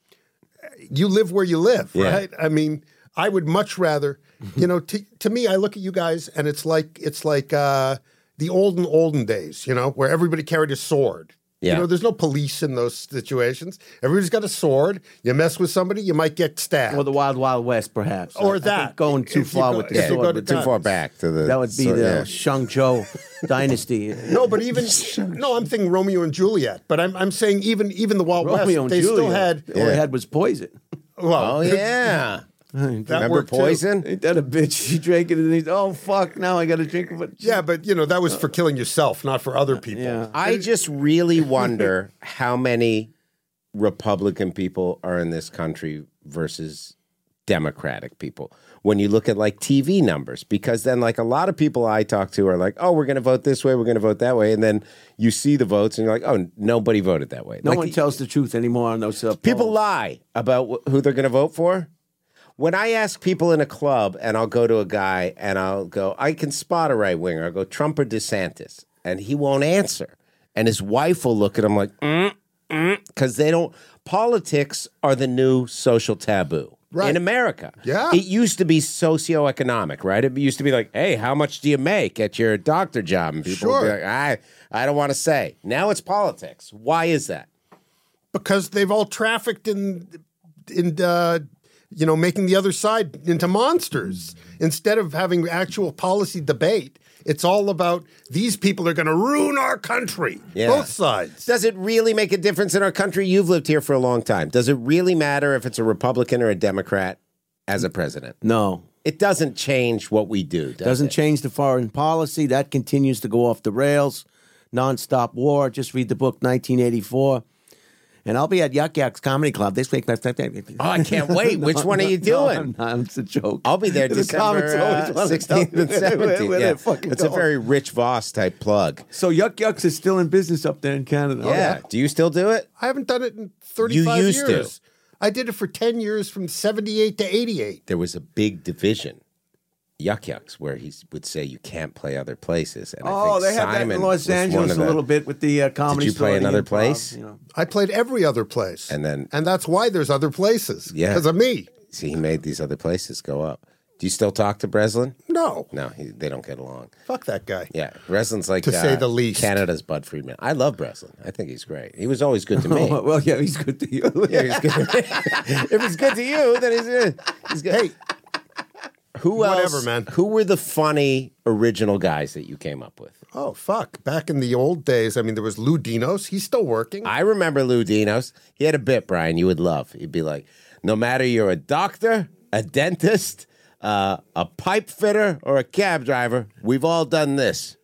you live where you live, Yeah. right? I mean, I would much rather, you know, to, to me, I look at you guys and it's like it's like uh, the olden, olden days, you know, where everybody carried a sword. Yeah. You know, there's no police in those situations. Everybody's got a sword. You mess with somebody, you might get stabbed. Or the Wild Wild West, perhaps. Or I- I that. think going too If you far go- with the if you sword. go to would Too be- far back to the. That would be so- the yeah. Shangzhou dynasty. No, but even no, I'm thinking Romeo and Juliet. But I'm I'm saying even even the Wild Romeo West, and they Juliet. still had. All they had was poison. Well, Oh yeah. that Remember worked too. Poison? Ain't that a bitch? She drank it and he's, oh, fuck, now I got to drink it. But Yeah, but you know that was for killing yourself, not for other people. Yeah. I just really wonder how many Republican people are in this country versus Democratic people. When you look at like T V numbers, because then like a lot of people I talk to are like, oh, we're going to vote this way, we're going to vote that way. And then you see the votes and you're like, oh, nobody voted that way. no Like, one tells the truth anymore on those uh, people polls. lie about wh- who they're going to vote for. When I ask people in a club and I'll go to a guy and I'll go, I can spot a right winger. I'll go, Trump or DeSantis. And he won't answer. And his wife will look at him like, mm, mm, because they don't, politics are the new social taboo. Right. In America. Yeah. It used to be socioeconomic, right? It used to be like, hey, how much do you make at your doctor job? And people would be Sure. like, I, I don't want to say. Now it's politics. Why is that? Because they've all trafficked in in uh, you know making the other side into monsters instead of having actual policy debate. It's all about these people are going to ruin our country. Yeah. Both sides. Does it really make a difference in our country? You've lived here for a long time. Does it really matter if it's a Republican or a Democrat as a president? No. It doesn't change what we do, does Doesn't it? change the foreign policy. That continues to go off the rails. Nonstop war. Just read the book nineteen eighty-four. And I'll be at Yuck Yuck's Comedy Club this week. Oh, I can't wait. Which one are you No, doing? I'm not. It's a joke. I'll be there The December comics always uh, wanna sixteenth tell and me where- seventeenth. where Yeah. they're fucking It's a going. very Rich Voss type plug. So Yuck Yucks is still in business up there in Canada. Oh, yeah. Do you still do it? I haven't done it in thirty-five You used to. years. I did it for ten years from seventy-eight to eighty-eight. There was a big division, Yuck Yucks, where he would say you can't play other places. And I Oh, think they have that Simon in Los was one Angeles of a the- little bit with the uh, comedy Did you store, play the another improv, place? You know. I played every other place. And then- and that's why there's other places. Yeah. Because of me. See, he made these other places go up. Do you still talk to Breslin? No. No, he, they don't get along. Fuck that guy. Yeah, Breslin's like, To say uh, the least. Canada's Bud Friedman. I love Breslin. I think he's great. He was always good to me. Well, yeah, he's good to you. Yeah, he's good to me. If he's good to you, then he's good. He's good. Hey, Who whatever, else, man. Who were the funny original guys that you came up with? oh, fuck. Back in the old days, I mean, there was Lou Dinos. He's still working. I remember Lou Dinos. He had a bit, Brian, you would love. He'd be like, no matter you're a doctor, a dentist, uh, a pipe fitter, or a cab driver, we've all done this.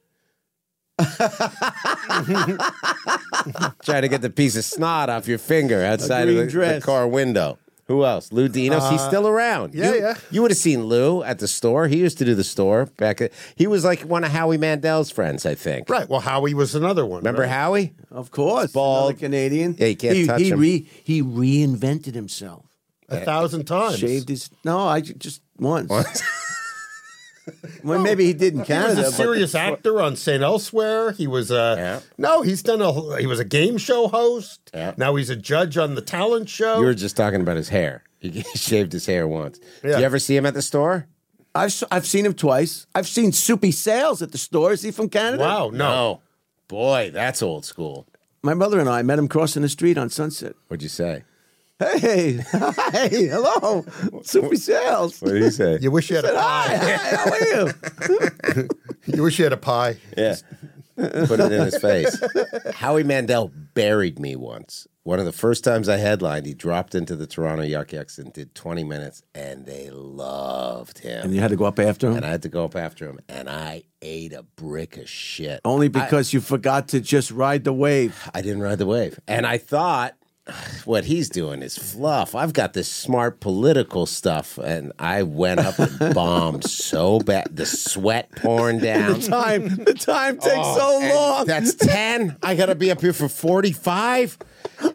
Try to get the piece of snot off your finger outside of green the, the dress. car window. Who else? Lou Dinos. He's still around. yeah, you, yeah. You would have seen Lou at the store. He used to do the store back. At, he was like one of Howie Mandel's friends, I think. Right. Well, Howie was another one. Remember right? Howie? Of course, Bald. another Canadian. Yeah, you can't he, touch he him. Re, he reinvented himself. A thousand times. Shaved his. No, I ju- just once. Well, maybe he did in He Canada. was a but- serious actor on Saint Elsewhere. He was a Yeah. no. He's done a. He was a game show host. Yeah. Now he's a judge on the talent show. You were just talking about his hair. He shaved his hair once. Yeah. Did you ever see him at the store? I've s- I've seen him twice. I've seen Soupy Sales at the store. Is he from Canada? wow. No. Boy, that's old school. My mother and I met him crossing the street on Sunset. What'd you say? Hey, hey, hello, Soupy Sales. What did he say? You wish you had a Hi, pie. hi, how are you? You wish you had a pie. Yeah. Put it in his face. Howie Mandel buried me once. One of the first times I headlined, he dropped into the Toronto Yuck Yucks and did twenty minutes, and they loved him. And you had to go up after him? And I had to go up after him, and I ate a brick of shit. Only because you forgot to just ride the wave. I didn't ride the wave. And I thought, what he's doing is fluff. I've got this smart political stuff, and I went up and bombed so bad. The sweat pouring down. The time, the time takes Oh, so and long. That's ten. I got to be up here for forty-five.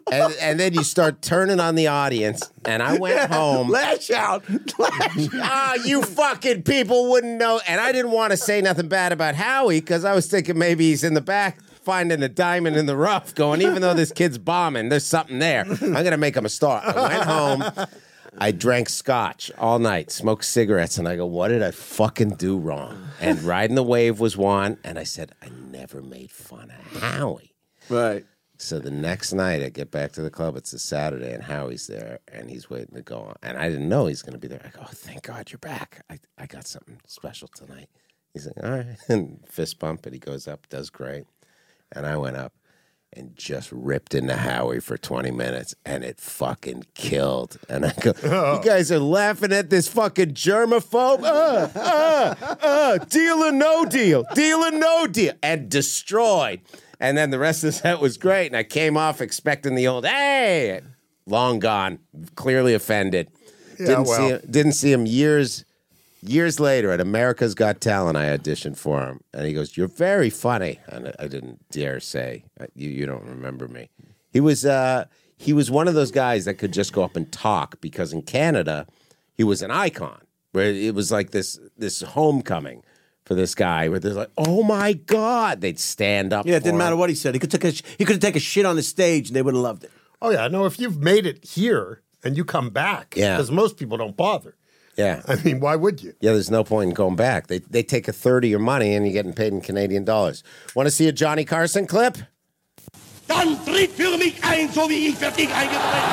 and, and then you start turning on the audience. And I went Yeah, home. Lash out. Lash Ah, you fucking people wouldn't know. And I didn't want to say nothing bad about Howie because I was thinking maybe he's in the back finding a diamond in the rough going, even though this kid's bombing, there's something there. I'm going to make him a star. I went home. I drank scotch all night, smoked cigarettes, and I go, what did I fucking do wrong? And Riding the Wave was one, and I said, I never made fun of Howie. Right. So the next night, I get back to the club. It's a Saturday, and Howie's there, and he's waiting to go on. And I didn't know he's going to be there. I go, oh, thank God you're back. I, I got something special tonight. He's like, all right. And fist bump, and he goes up, does great. And I went up and just ripped into Howie for twenty minutes, and it fucking killed. And I go, you guys are laughing at this fucking germaphobe? Uh, uh, uh, deal or no deal, deal or no deal, and destroyed. And then the rest of the set was great, and I came off expecting the old, hey, long gone, clearly offended. Yeah, didn't, well. see him, didn't see him years Years later at America's Got Talent, I auditioned for him, and he goes, "You're very funny." And I didn't dare say, "You you don't remember me." He was uh, he was one of those guys that could just go up and talk because in Canada, he was an icon. Where it was like this this homecoming for this guy, where they're like, "Oh my God!" They'd stand up. Yeah, it didn't for matter him. what he said. He could take a sh- he could take a shit on the stage, and they would have loved it. Oh, yeah. No, if you've made it here and you come back, Yeah. because most people don't bother. Yeah. I mean, why would you? Yeah, there's no point in going back. They they take a third of your money and you're getting paid in Canadian dollars. Want to see a Johnny Carson clip? Dann tritt für mich ein, so wie ich für dich eingetreten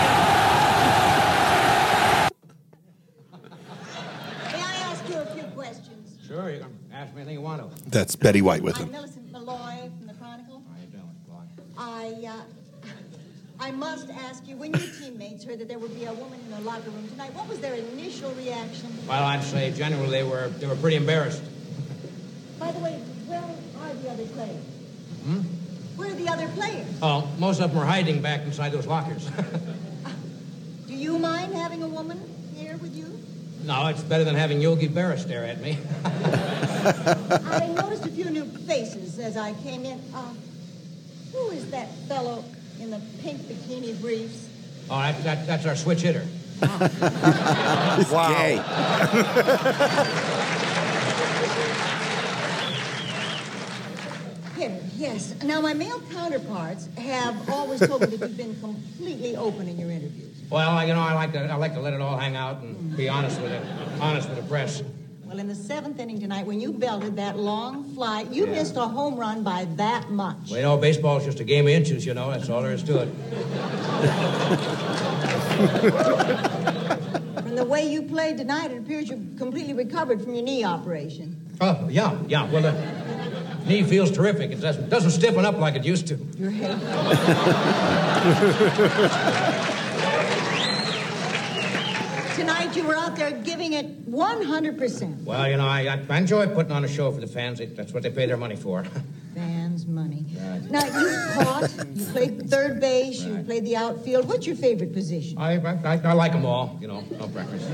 May I ask you a few questions? Sure, you can ask me anything you want to. That's Betty White with I'm him. Millicent Malloy from the Chronicle. How you doing, Clark? I, uh, I must ask you, when your teammates heard that there would be a woman in the locker room tonight, what was their initial reaction? Well, I'd say generally they were they were pretty embarrassed. By the way, where are the other players? Hmm? Where are the other players? Oh, most of them are hiding back inside those lockers. Do you mind having a woman here with you? No, it's better than having Yogi Berra stare at me. I noticed a few new faces as I came in. Uh, who is that fellow in the pink bikini briefs? Oh, that, that, that's our switch hitter. Wow. Gay. Hitter, yes. Now, my male counterparts have always told me that you've been completely open in your interviews. Well, I- you know, I like to I like to let it all hang out and be honest with it, honest with the press. Well, in the seventh inning tonight, when you belted that long fly, you missed a home run by that much. Well, you know, baseball's just a game of inches, you know. That's all there is to it. From the way you played tonight, it appears you've completely recovered from your knee operation. Oh, yeah, yeah. Well, the knee feels terrific. It doesn't doesn't stiffen up like it used to. Your head. Tonight, you were out there giving it one hundred percent. Well, you know, I, I enjoy putting on a show for the fans. That's what they pay their money for. Fans' money. Right. Now, you caught, you played third base, you Right. played the outfield. What's your favorite position? I, I, I like them all, you know, no preference.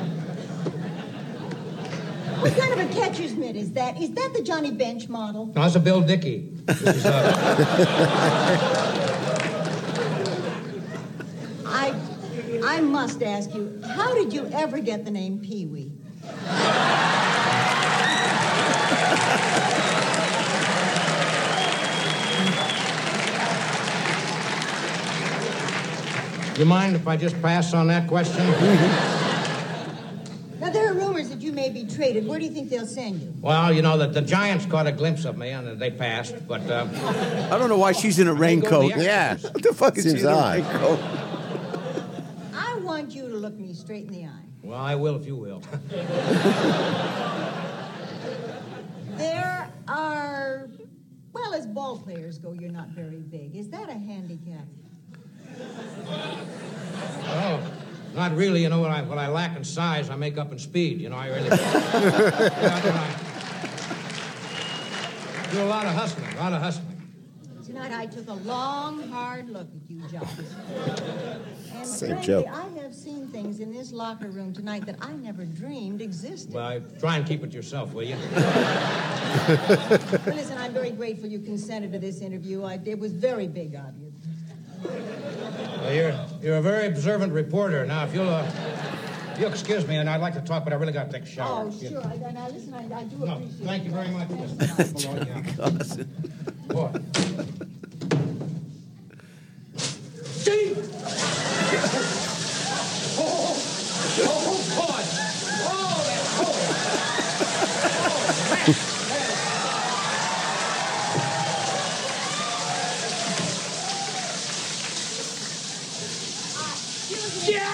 What kind of a catcher's mitt is that? Is that the Johnny Bench model? No, that's a Bill Dickey. This is, uh, I, I must ask you, how did you ever get the name Pee-wee? you mind if I just pass on that question? Now, there are rumors that you may be traded. Where do you think they'll send you? Well, you know, the, the Giants caught a glimpse of me, and they passed, but... Uh, I don't know why she's in a raincoat. Yeah. What the fuck is Seems she in a odd. raincoat? I want you to look me straight in the eye. well, I will if you will. There are, well, as ball players go, you're not very big. Is that a handicap? Oh, not really. You know, what I, what I lack in size, I make up in speed. You know, I really... yeah, I do a lot of hustling, a lot of hustling. Tonight I took a long, hard look at you, John. And Same frankly, joke. I have seen things in this locker room tonight that I never dreamed existed. Well, I, try and keep it yourself, will you? Well, listen, I'm very grateful you consented to this interview. I, it was very big of you. Well, you're, you're a very observant reporter. Now, if you'll, uh, if you'll excuse me, and I'd like to talk, but I really got to take a shower. Oh, sure. I, now, listen, I, I do No, appreciate thank you very much. Boy. Gee! Oh, oh, boy! Oh, that's cold! Yeah!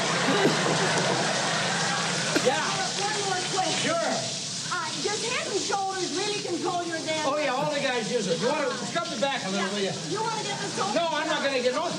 Yeah! One more question. Sure. Uh, does head and shoulders really control your dance? Oh, yeah, all the guys use it. You want to scrub the back a little, will you? You want to get the soap? No, I'm not going to get no.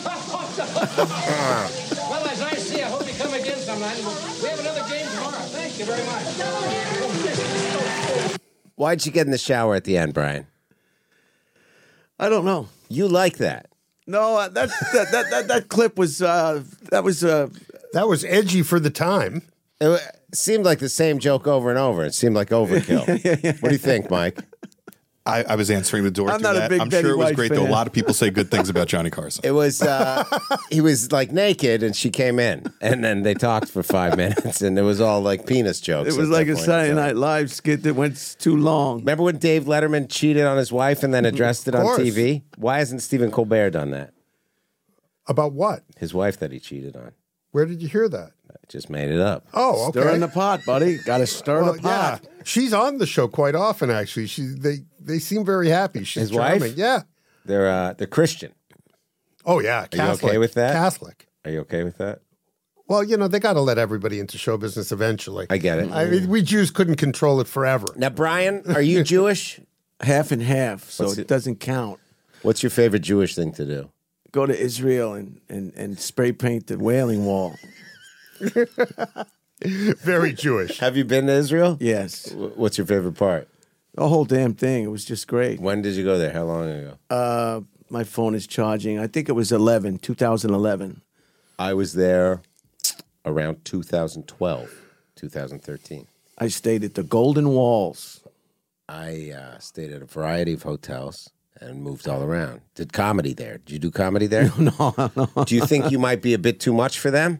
Well, as I see, I hope you come again sometime. We have another game tomorrow. Thank you very much. Why'd you get in the shower at the end, Brian? I don't know. You like that? No, uh, that, that that that that clip was uh, that was uh, that was edgy for the time. It wa- seemed like the same joke over and over. It seemed like overkill. What do you think, Mike? I, I was answering the door I'm to not a that. big I'm Betty sure it was White great, though. fan. A lot of people say good things about Johnny Carson. It was, uh, he was like naked and she came in and then they talked for five minutes and it was all like penis jokes. it was at like that a point. Saturday Night Live skit that went too long. Remember when Dave Letterman cheated on his wife and then addressed it Of on course. T V? Why hasn't Stephen Colbert done that? About what? His wife that he cheated on. Where did you hear that? I just made it up. Oh, okay. Stir in the pot, buddy. Got to stir Well, the pot. yeah. She's on the show quite often, actually. She they they seem very happy. She's His wife? charming. Yeah. They're uh, they're Christian. Oh yeah. Are Catholic. you okay with that? Catholic. Are you okay with that? Well, you know, they got to let everybody into show business eventually. I get it. I mean, we Jews couldn't control it forever. Now, Brian, are you Jewish? Half and half, so What's it it- doesn't count. What's your favorite Jewish thing to do? Go to Israel and, and, and spray paint the Wailing Wall. Very Jewish. Have you been to Israel? Yes. Wh- What's your favorite part? The whole damn thing. It was just great. When did you go there? How long ago? Uh, my phone is charging. I think it was eleven, twenty eleven. I was there around two thousand twelve, two thousand thirteen. I stayed at the Golden Walls. I uh, stayed at a variety of hotels and moved all around. Did comedy there. Did you do comedy there? No, no. Do you think you might be a bit too much for them?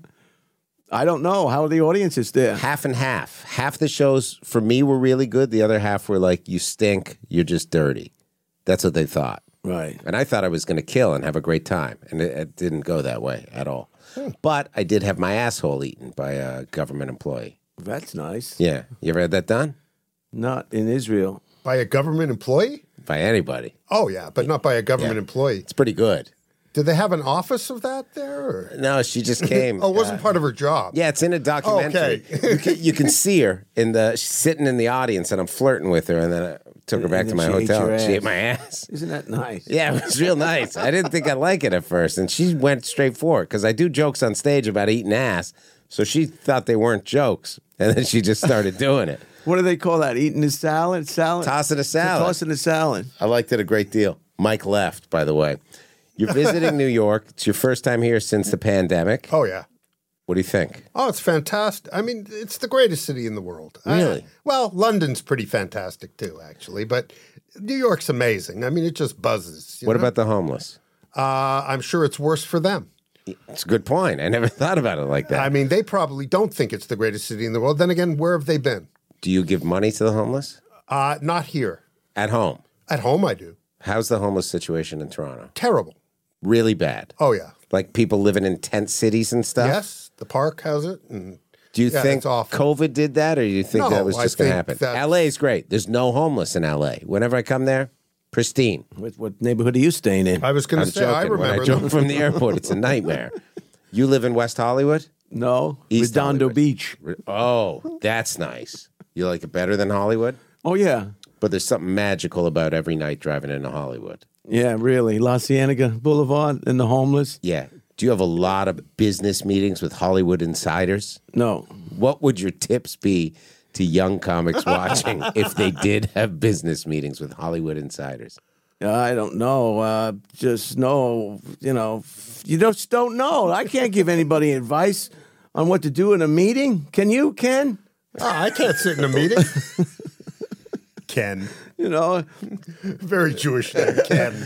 I don't know. How are the audiences there? Half and half. Half the shows for me were really good. The other half were like, you stink, you're just dirty. That's what they thought. Right. And I thought I was going to kill and have a great time. And it, it didn't go that way at all. But I did have my asshole eaten by a government employee. That's nice. Yeah. You ever had that done? Not in Israel. By a government employee? By anybody. Oh, yeah, but not by a government Yeah. employee. It's pretty good. Did they have an office of that there? Or? No, she just came. Oh, it wasn't uh, part of her job. Yeah, it's in a documentary. Okay. you, can, you can see her in the she's sitting in the audience, and I'm flirting with her, and then I took her back And to then my she ate hotel. your and She ate ass. my ass. Isn't that nice? Yeah, it was real nice. I didn't think I'd like it at first, and she went straight for it because I do jokes on stage about eating ass, so she thought they weren't jokes, and then she just started doing it. What do they call that? Eating the salad? Salad? Tossing a salad. Tossing the salad. I liked it a great deal. Mike left, by the way. You're visiting New York. It's your first time here since the pandemic. Oh, yeah. What do you think? Oh, it's fantastic. I mean, it's the greatest city in the world. Really? I- well, London's pretty fantastic too, actually, but New York's amazing. I mean, it just buzzes. you What know? about the homeless? Uh, I'm sure it's worse for them. It's a good point. I never thought about it like that. I mean, they probably don't think it's the greatest city in the world. Then again, where have they been? Do you give money to the homeless? Uh, not here. At home? At home, I do. How's the homeless situation in Toronto? Terrible. Really bad. Oh, yeah. Like people living in tent cities and stuff? Yes, the park has it. And Do you yeah, think it's awful. COVID did that, or do you think No, that was I just going to think happen? that's- L A is great. There's no homeless in L A. Whenever I come there, pristine. What, what neighborhood are you staying in? I was going I'm to say, I joking. When I remember drove them. from the airport, it's a nightmare. You live in West Hollywood? No. East Redondo Hollywood. Beach. Oh, that's nice. You like it better than Hollywood? Oh, yeah. But there's something magical about every night driving into Hollywood. Yeah, really. La Cienega Boulevard and the homeless? Yeah. Do you have a lot of business meetings with Hollywood insiders? No. What would your tips be to young comics watching if they did have business meetings with Hollywood insiders? I don't know. Uh, just know, you know, you just don't know. I can't give anybody advice on what to do in a meeting. Can you, Ken? Oh, I can't sit in a meeting. Ken. You know, Very Jewish name, Ken.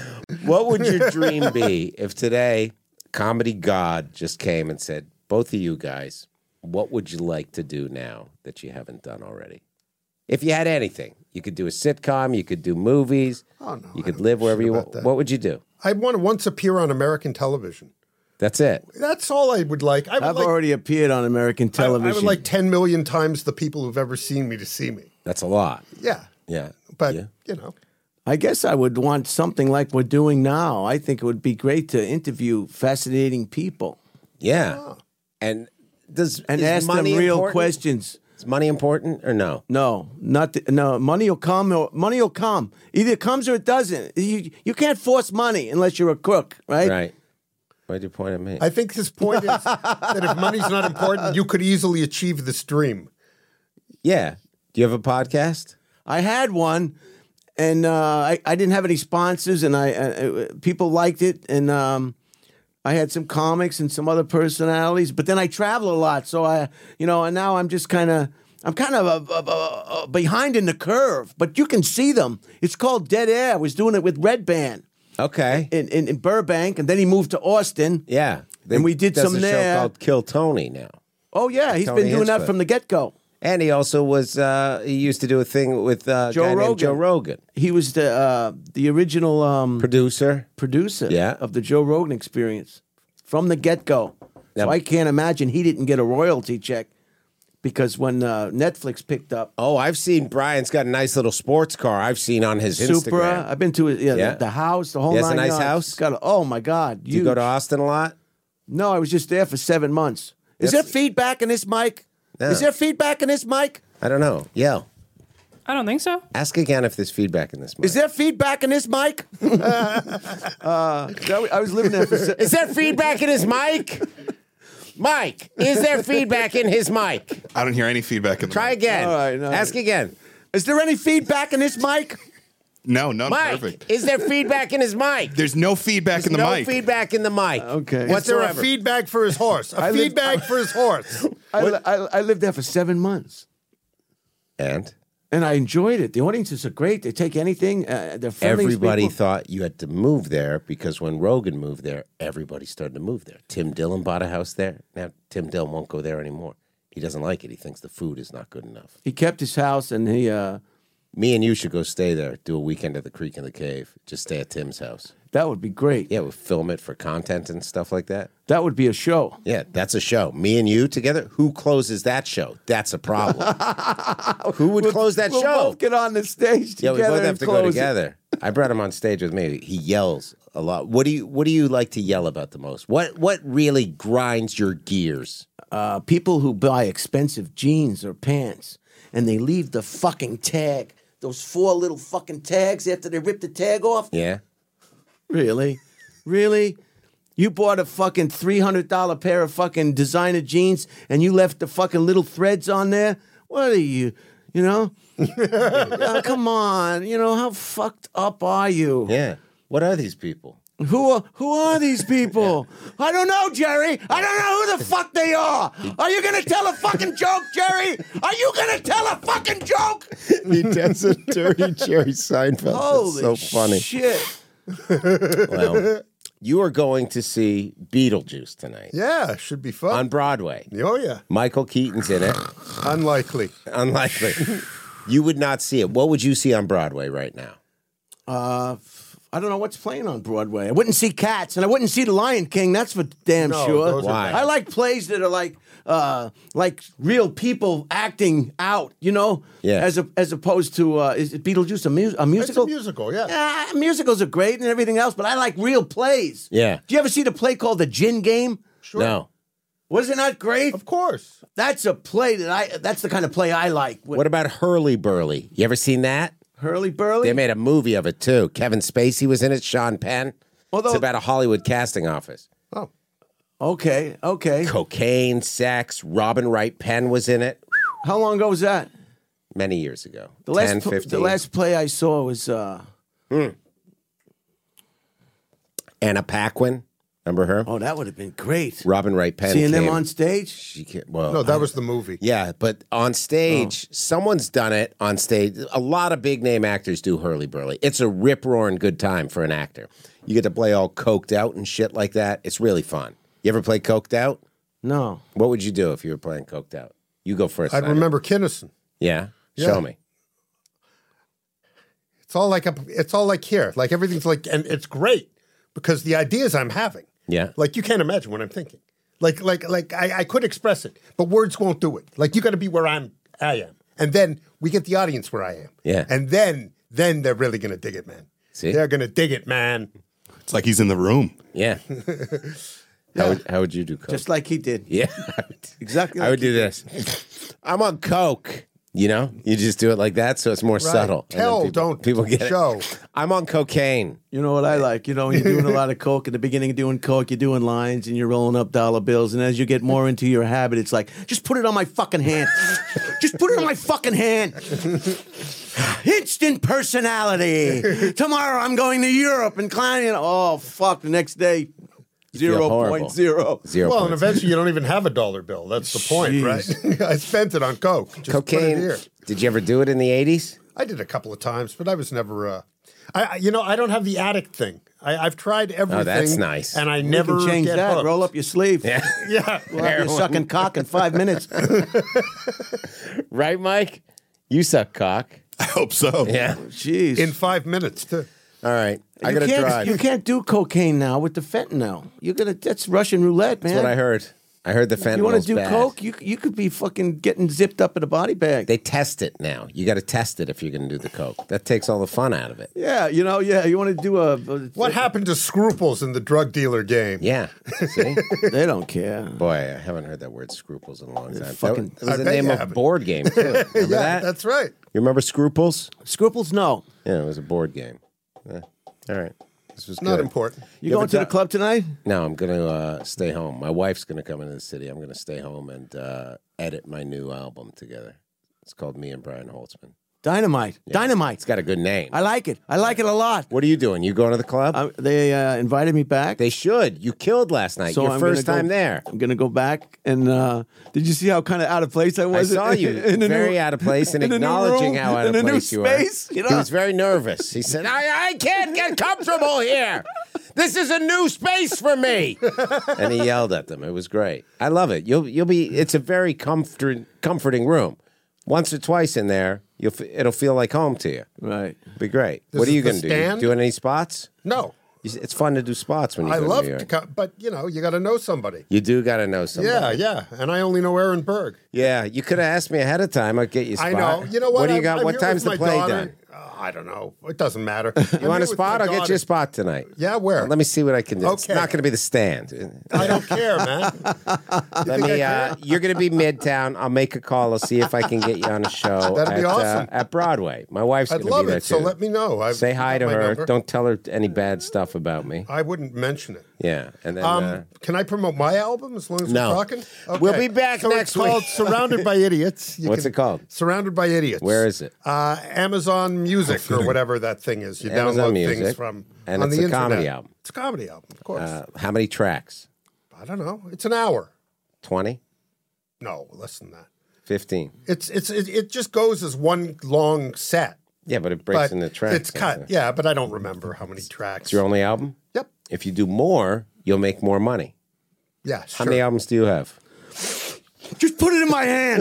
What would your dream be if today comedy god just came and said, both of you guys, what would you like to do now that you haven't done already? If you had anything, you could do a sitcom, you could do movies, Oh, no, you I could don't live give a wherever shit you about want. that. What would you do? I want to once appear on American television. That's it. That's all I would like. I would I've like, already appeared on American I, television. I would like ten million times the people who've ever seen me to see me. That's a lot. Yeah. Yeah. But, Yeah. you know. I guess I would want something like we're doing now. I think it would be great to interview fascinating people. Yeah. And does and is ask them money real important? questions. Is money important or no? No, not the, no. Money will come. Or money will come. Either it comes or it doesn't. You you can't force money unless you're a crook, right? Right. Why'd you point at me? I think his point is that if money's not important, you could easily achieve this dream. Yeah. Do you have a podcast? I had one, and uh, I I didn't have any sponsors, and I uh, people liked it, and um, I had some comics and some other personalities. But then I travel a lot, so I you know, and now I'm just kind of. I'm kind of uh, uh, uh, behind in the curve, but you can see them. It's called Dead Air. I was doing it with Red Band. Okay. In, in, in Burbank, and then he moved to Austin. Yeah. And we did does some a there. show called Kill Tony now. Oh, yeah. He's Tony been doing that Hinchcliffe. from the get-go. And he also was, uh, he used to do a thing with uh, a Joe guy named Rogan. Joe Rogan. He was the uh, the original um, Producer. producer Yeah. of the Joe Rogan Experience from the get-go. So Now- I can't imagine he didn't get a royalty check because when uh, Netflix picked up Oh, I've seen Brian's got a nice little sports car I've seen on his Supra, Instagram. I've been to it, yeah, Yeah. The, the house, the whole He has a nine nice yards. house? It's got a, oh, my God. Do you go to huge. Austin a lot? No, I was just there for seven months. Is That's- there feedback in this mic? No. Is there feedback in this mic? I don't know. Yell. I don't think so. Ask again if there's feedback in this mic. Is there feedback in this mic? uh, that- I was living there for. Se- Is there feedback in his mic? Mike, is there feedback in his mic? I don't hear any feedback in the Try mic. again. All right, no. Ask again. Is there any feedback in this mic? No, none. Mike, Perfect. is there feedback in his mic? There's no feedback in the no mic. feedback in the mic. Okay. Is there a Whatsoever. feedback for his horse? A I live- feedback for his horse. I, li- I, I lived there for seven months, And and I enjoyed it. The audiences are great. They take anything. Uh, they're friendly as everybody people. thought you had to move there because when Rogan moved there, everybody started to move there. Tim Dillon bought a house there. Now Tim Dillon won't go there anymore. He doesn't like it. He thinks the food is not good enough. He kept his house, and he. Uh, Me and you should go stay there, do a weekend at the Creek in the Cave. Just stay at Tim's house. that would be great. Yeah, we'll film it for content and stuff like that. That would be a show. Yeah, that's a show. Me and you together. Who closes that show? That's a problem. Who would close that we'll show? both get on the stage Yeah, together we both and have to go close it. together. I brought him on stage with me. He yells a lot. What do you What do you like to yell about the most? What What really grinds your gears? Uh, people who buy expensive jeans or pants, and they leave the fucking tag. Those four little fucking tags after they rip the tag off. Yeah. Really? Really? You bought a fucking three hundred dollars pair of fucking designer jeans and you left the fucking little threads on there? What are you, you know? Uh, come on. You know, how fucked up are you? Yeah. What are these people? Who are, who are these people? I don't know, Jerry. I don't know who the fuck they are. Are you going to tell a fucking joke, Jerry? Are you going to tell a fucking joke? He does a dirty Jerry Seinfeld. Holy That's so funny. shit. Well, you are going to see Beetlejuice tonight Yeah, should be fun. on Broadway. Oh, yeah. Michael Keaton's in it. Unlikely. Unlikely. You would not see it. What would you see on Broadway right now? Uh, I don't know what's playing on Broadway. I wouldn't see Cats, and I wouldn't see The Lion King. That's for damn No, sure. those are Why? I like plays that are like, uh, like real people acting out. You know, Yeah. As a, as opposed to uh, is Beetlejuice a, mu- a It's a musical? musical, yeah. Yeah, musicals are great and everything else, but I like real plays. Yeah. Do you ever see the play called The Gin Game? Sure. No. Was it not great? Of course. That's a play that I. That's the kind of play I like. What about Hurly Burly? You ever seen that? Hurly Burly? They made a movie of it too. Kevin Spacey was in it. Sean Penn. Although- it's about a Hollywood casting office. Oh. Okay, okay. Cocaine, sex. Robin Wright Penn was in it How long ago was that? many years ago. The last, ten, pl- fifteen. the last play I saw was uh, Anna Paquin. Remember her? Oh, that would have been great. Robin Wright Penn. Seeing them came- on stage? She can't, well, No, that I- was the movie. Yeah, but on stage, Oh. someone's done it on stage. A lot of big name actors do Hurly Burly. It's a rip roaring good time for an actor. You get to play all coked out and shit like that. It's really fun. You ever play coked out? No. What would you do if you were playing coked out? You go first. I Snyder. remember Kinnison. Yeah? Yeah. Show me. It's all like a, it's all like here. Like everything's like, and it's great because the ideas I'm having. Yeah. Like you can't imagine what I'm thinking. Like, like, like I, I could express it, but words won't do it. Like you got to be where I'm, I am, and then we get the audience where I am. Yeah. And then, then they're really gonna dig it, man. See? They're gonna dig it, man. It's like he's in the room. Yeah. How, would, how would you do coke? Just like he did. Yeah. Exactly. I would like do this. I'm on coke. You know, you just do it like that, so it's more subtle. And then Tell, people, don't people get it. show. I'm on cocaine. You know what I like? You know, when you're doing a lot of coke, at the beginning of doing coke, you're doing lines and you're rolling up dollar bills. And as you get more into your habit, it's like, just put it on my fucking hand. Just put it on my fucking hand. Instant personality. Tomorrow I'm going to Europe and climbing. Oh, fuck. The next day, zero point zero. Zero Well, point and eventually you don't even have a dollar bill. That's the point, Jeez. right? I spent it on coke. Just put it Cocaine. here. Did you ever do it in the eighties? I did a couple of times, but I was never. Uh, I, I you know I don't have the addict thing. I, I've tried everything. Oh, that's nice. And I You never can change get that. hooked. Roll up your sleeve. Yeah. Yeah. We'll have you sucking cock in five minutes. Right, Mike? You suck cock. I hope so. Yeah. Jeez. In five minutes too. All right. I you got to can't, drive. You can't do cocaine now with the fentanyl. You're gonna. That's Russian roulette, man. That's what I heard. I heard the If you fentanyl's want to do bad. coke, you you could be fucking getting zipped up in a body bag. They test it now. You got to test it if you're going to do the coke. That takes all the fun out of it. yeah, you know, yeah. You want to do a, a What happened to scruples in the drug dealer game? Yeah. See? They don't care. Boy, I haven't heard that word scruples in a long time. fucking- that was I the bet name you of a haven't. board game, too. Remember yeah, that? that's right. You remember Scruples? Scruples? No. Yeah, it was a board game. Yeah. All right. This was Not good. important. You, You going ever to the do- club tonight? No, I'm going to uh, stay home. My wife's going to come into the city. I'm going to stay home and uh, edit my new album together. It's called Me and Brian Holtzman. Dynamite. Dynamite. It's got a good name. I like it. I like it a lot. What are you doing? You going to the club? Uh, they uh, invited me back. They should. You killed last night. So Your I'm first gonna time go- there. I'm gonna go back and uh, did you see how kind of out of place I I was? saw you in the very new- out of place and in the new acknowledging room, how out in of the new place you space, were. you know? He was very nervous. He said, I, I can't get comfortable here. This is a new space for me. And he yelled at them. It was great. I love it. You'll you'll be. It's a very comfort, comforting room. Once or twice in there, you'll f- it'll feel like home to you. Right. It'll be great. This what are is you the going to do? You stand? doing any spots? No. You s- It's fun to do spots when you I go love to New to York. come, but you know, you got to know somebody. You do got to know somebody. Yeah, yeah. And I only know Aaron Berg. Yeah, you could have asked me ahead of time. I'd get you a spot. I know. You know what? What do you I'm- got? I'm what here time's with the my play daughter. done? Uh, I don't know. It doesn't matter. You want a spot? I'll get you a spot tonight. Yeah, where? Let me see what I can do. It's Okay. not going to be the stand. I don't care, man. Let think me. I Uh, you're going to be Midtown. I'll make a call. I'll see if I can get you on a show. That'd be at, awesome. uh, at Broadway. My wife's I'd going to be love there it. too. So let me know. I've Say hi got to my her. number. Don't tell her any bad stuff about me. I wouldn't mention it. Yeah, and then. Um, uh, can I promote my album as long as No. we're talking? We'll be back so next it's called week. Surrounded by Idiots. You What's can- it called? Surrounded by Idiots. Where is it? Uh, Amazon Music or whatever that thing is. You Amazon download Music. things from And on it's the a internet. comedy album. It's a comedy album, of course. Uh, how many tracks? I don't know. It's an hour. twenty? No, less than that. fifteen? It's it's it, it just goes as one long set. Yeah, but it breaks But into tracks. it's cut. Yeah, but I don't remember how many tracks. It's your only album? Yep. If you do more, you'll make more money. Yeah, How sure. many albums do you have? Just put it in my hand.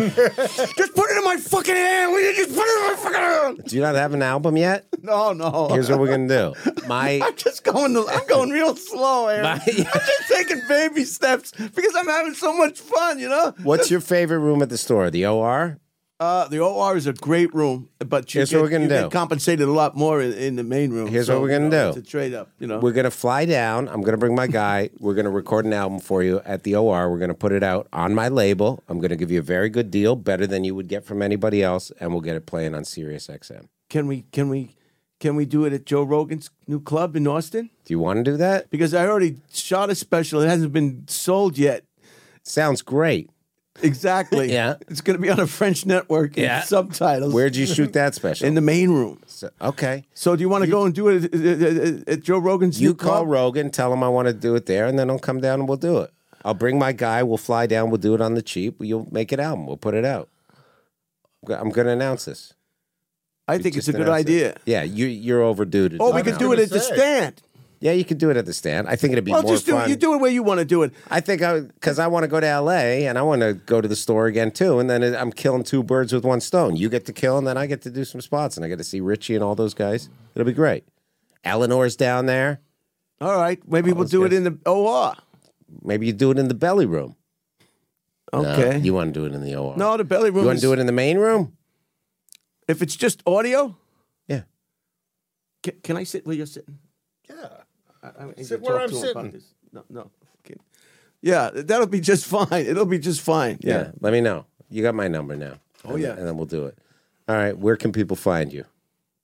Just put it in my fucking hand. Will you just put it in my fucking hand? Do you not have an album yet? No, no. Here's what we're gonna do. My I'm just going. To, I'm going real slow, Aaron. My- I'm just taking baby steps because I'm having so much fun. You know. What's your favorite room at the store? The O R? Uh, the O R is a great room, but you, Here's get, what we're gonna you do. get compensated a lot more in, in the main room. Here's So, what we're gonna you know, do. It's a trade up. You know. We're gonna fly down. I'm gonna bring my guy. We're gonna record an album for you at the O R. We're gonna put it out on my label. I'm gonna give you a very good deal, better than you would get from anybody else, and we'll get it playing on Sirius X M. Can we? Can we? Can we do it at Joe Rogan's new club in Austin? Do you want to do that? Because I already shot a special. It hasn't been sold yet. Sounds great. Exactly. Yeah. It's going to be on a French network and Yeah. subtitles. Where'd you shoot that special? In the main room. So, okay. So do you want to go and do it at, at, at, at Joe Rogan's You new call club? Rogan, tell him I want to do it there, and then I'll come down and we'll do it. I'll bring my guy. We'll fly down. We'll do it on the cheap. You'll make it album. We'll put it out. I'm going to announce this. I You think it's just a good announced it. idea. Yeah, you, you're overdue to Oh, do we it could now. do it at the stand. Yeah, you could do it at the stand. I think it'd be Well, more just do fun. it. You do it where you want to do it. I think I because I want to go to L A and I want to go to the store again too, and then I'm killing two birds with one stone. You get to kill, and then I get to do some spots, and I get to see Richie and all those guys. It'll be great. Eleanor's down there. All right. Maybe All we'll those do it guys. in the O R. Maybe you do it in the belly room. Okay. No, you want to do it in the O R? No, the belly room. You want is- to do it in the main room? If it's just audio? Yeah. Can, can I sit where you're sitting? Yeah. I, I need Sit to where talk I'm to him about sitting. this. No, no. Okay. Yeah, that'll be just fine. It'll be just fine. Yeah. Yeah. Let me know. You got my number now. Oh, And yeah. then- and then we'll do it. All right. Where can people find you?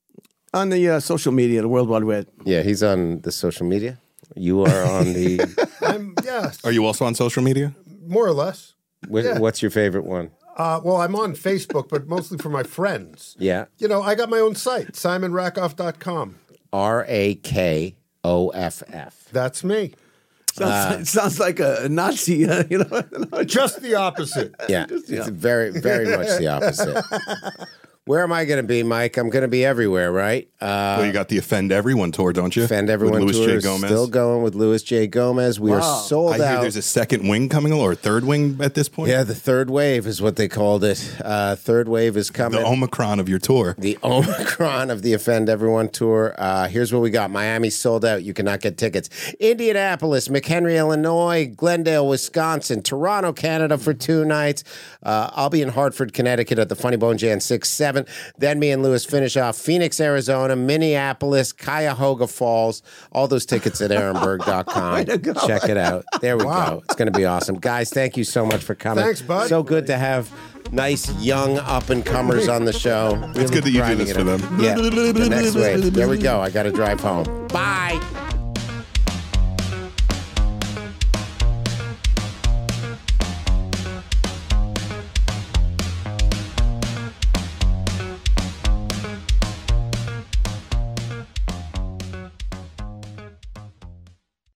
On the uh, social media, the World Wide Web. Yeah, he's on the social media. You are on the. I'm, yeah, Are you also on social media? more or less. What- Yeah. What's your favorite one? Uh, well, I'm on Facebook, but mostly for my friends. Yeah. You know, I got my own site, simon rakoff dot com. R A K O F F. That's me. Sounds, Uh, like, sounds like a Nazi, uh, you know. Just the opposite. Yeah, it's very, very much the opposite. Where am I going to be, Mike? I'm going to be everywhere, right? Uh, well, you got the Offend Everyone tour, don't you? Offend Everyone With Louis tour J. is Gomez. still going with Louis J. Gomez. We are sold I hear out. there's a second wing coming along, or a third wing at this point. Yeah, the third wave is what they called it. Uh, third wave is coming. The Omicron of your tour. The Omicron of the Offend Everyone tour. Uh, here's what we got. Miami sold out. You cannot get tickets. Indianapolis, McHenry, Illinois, Glendale, Wisconsin, Toronto, Canada for two nights. Uh, I'll be in Hartford, Connecticut at the Funny Bone Jan six seven. Then me and Lewis finish off Phoenix, Arizona, Minneapolis, Cuyahoga Falls. All those tickets at aaronberg dot com. Check it out. There we Wow. go. It's going to be awesome. Guys, thank you so much for coming. Thanks, bud. So good to have nice young up-and-comers on the show. It's good that you do grinding this it for up. them. Yeah, the next wave. There we go. I got to drive home. Bye.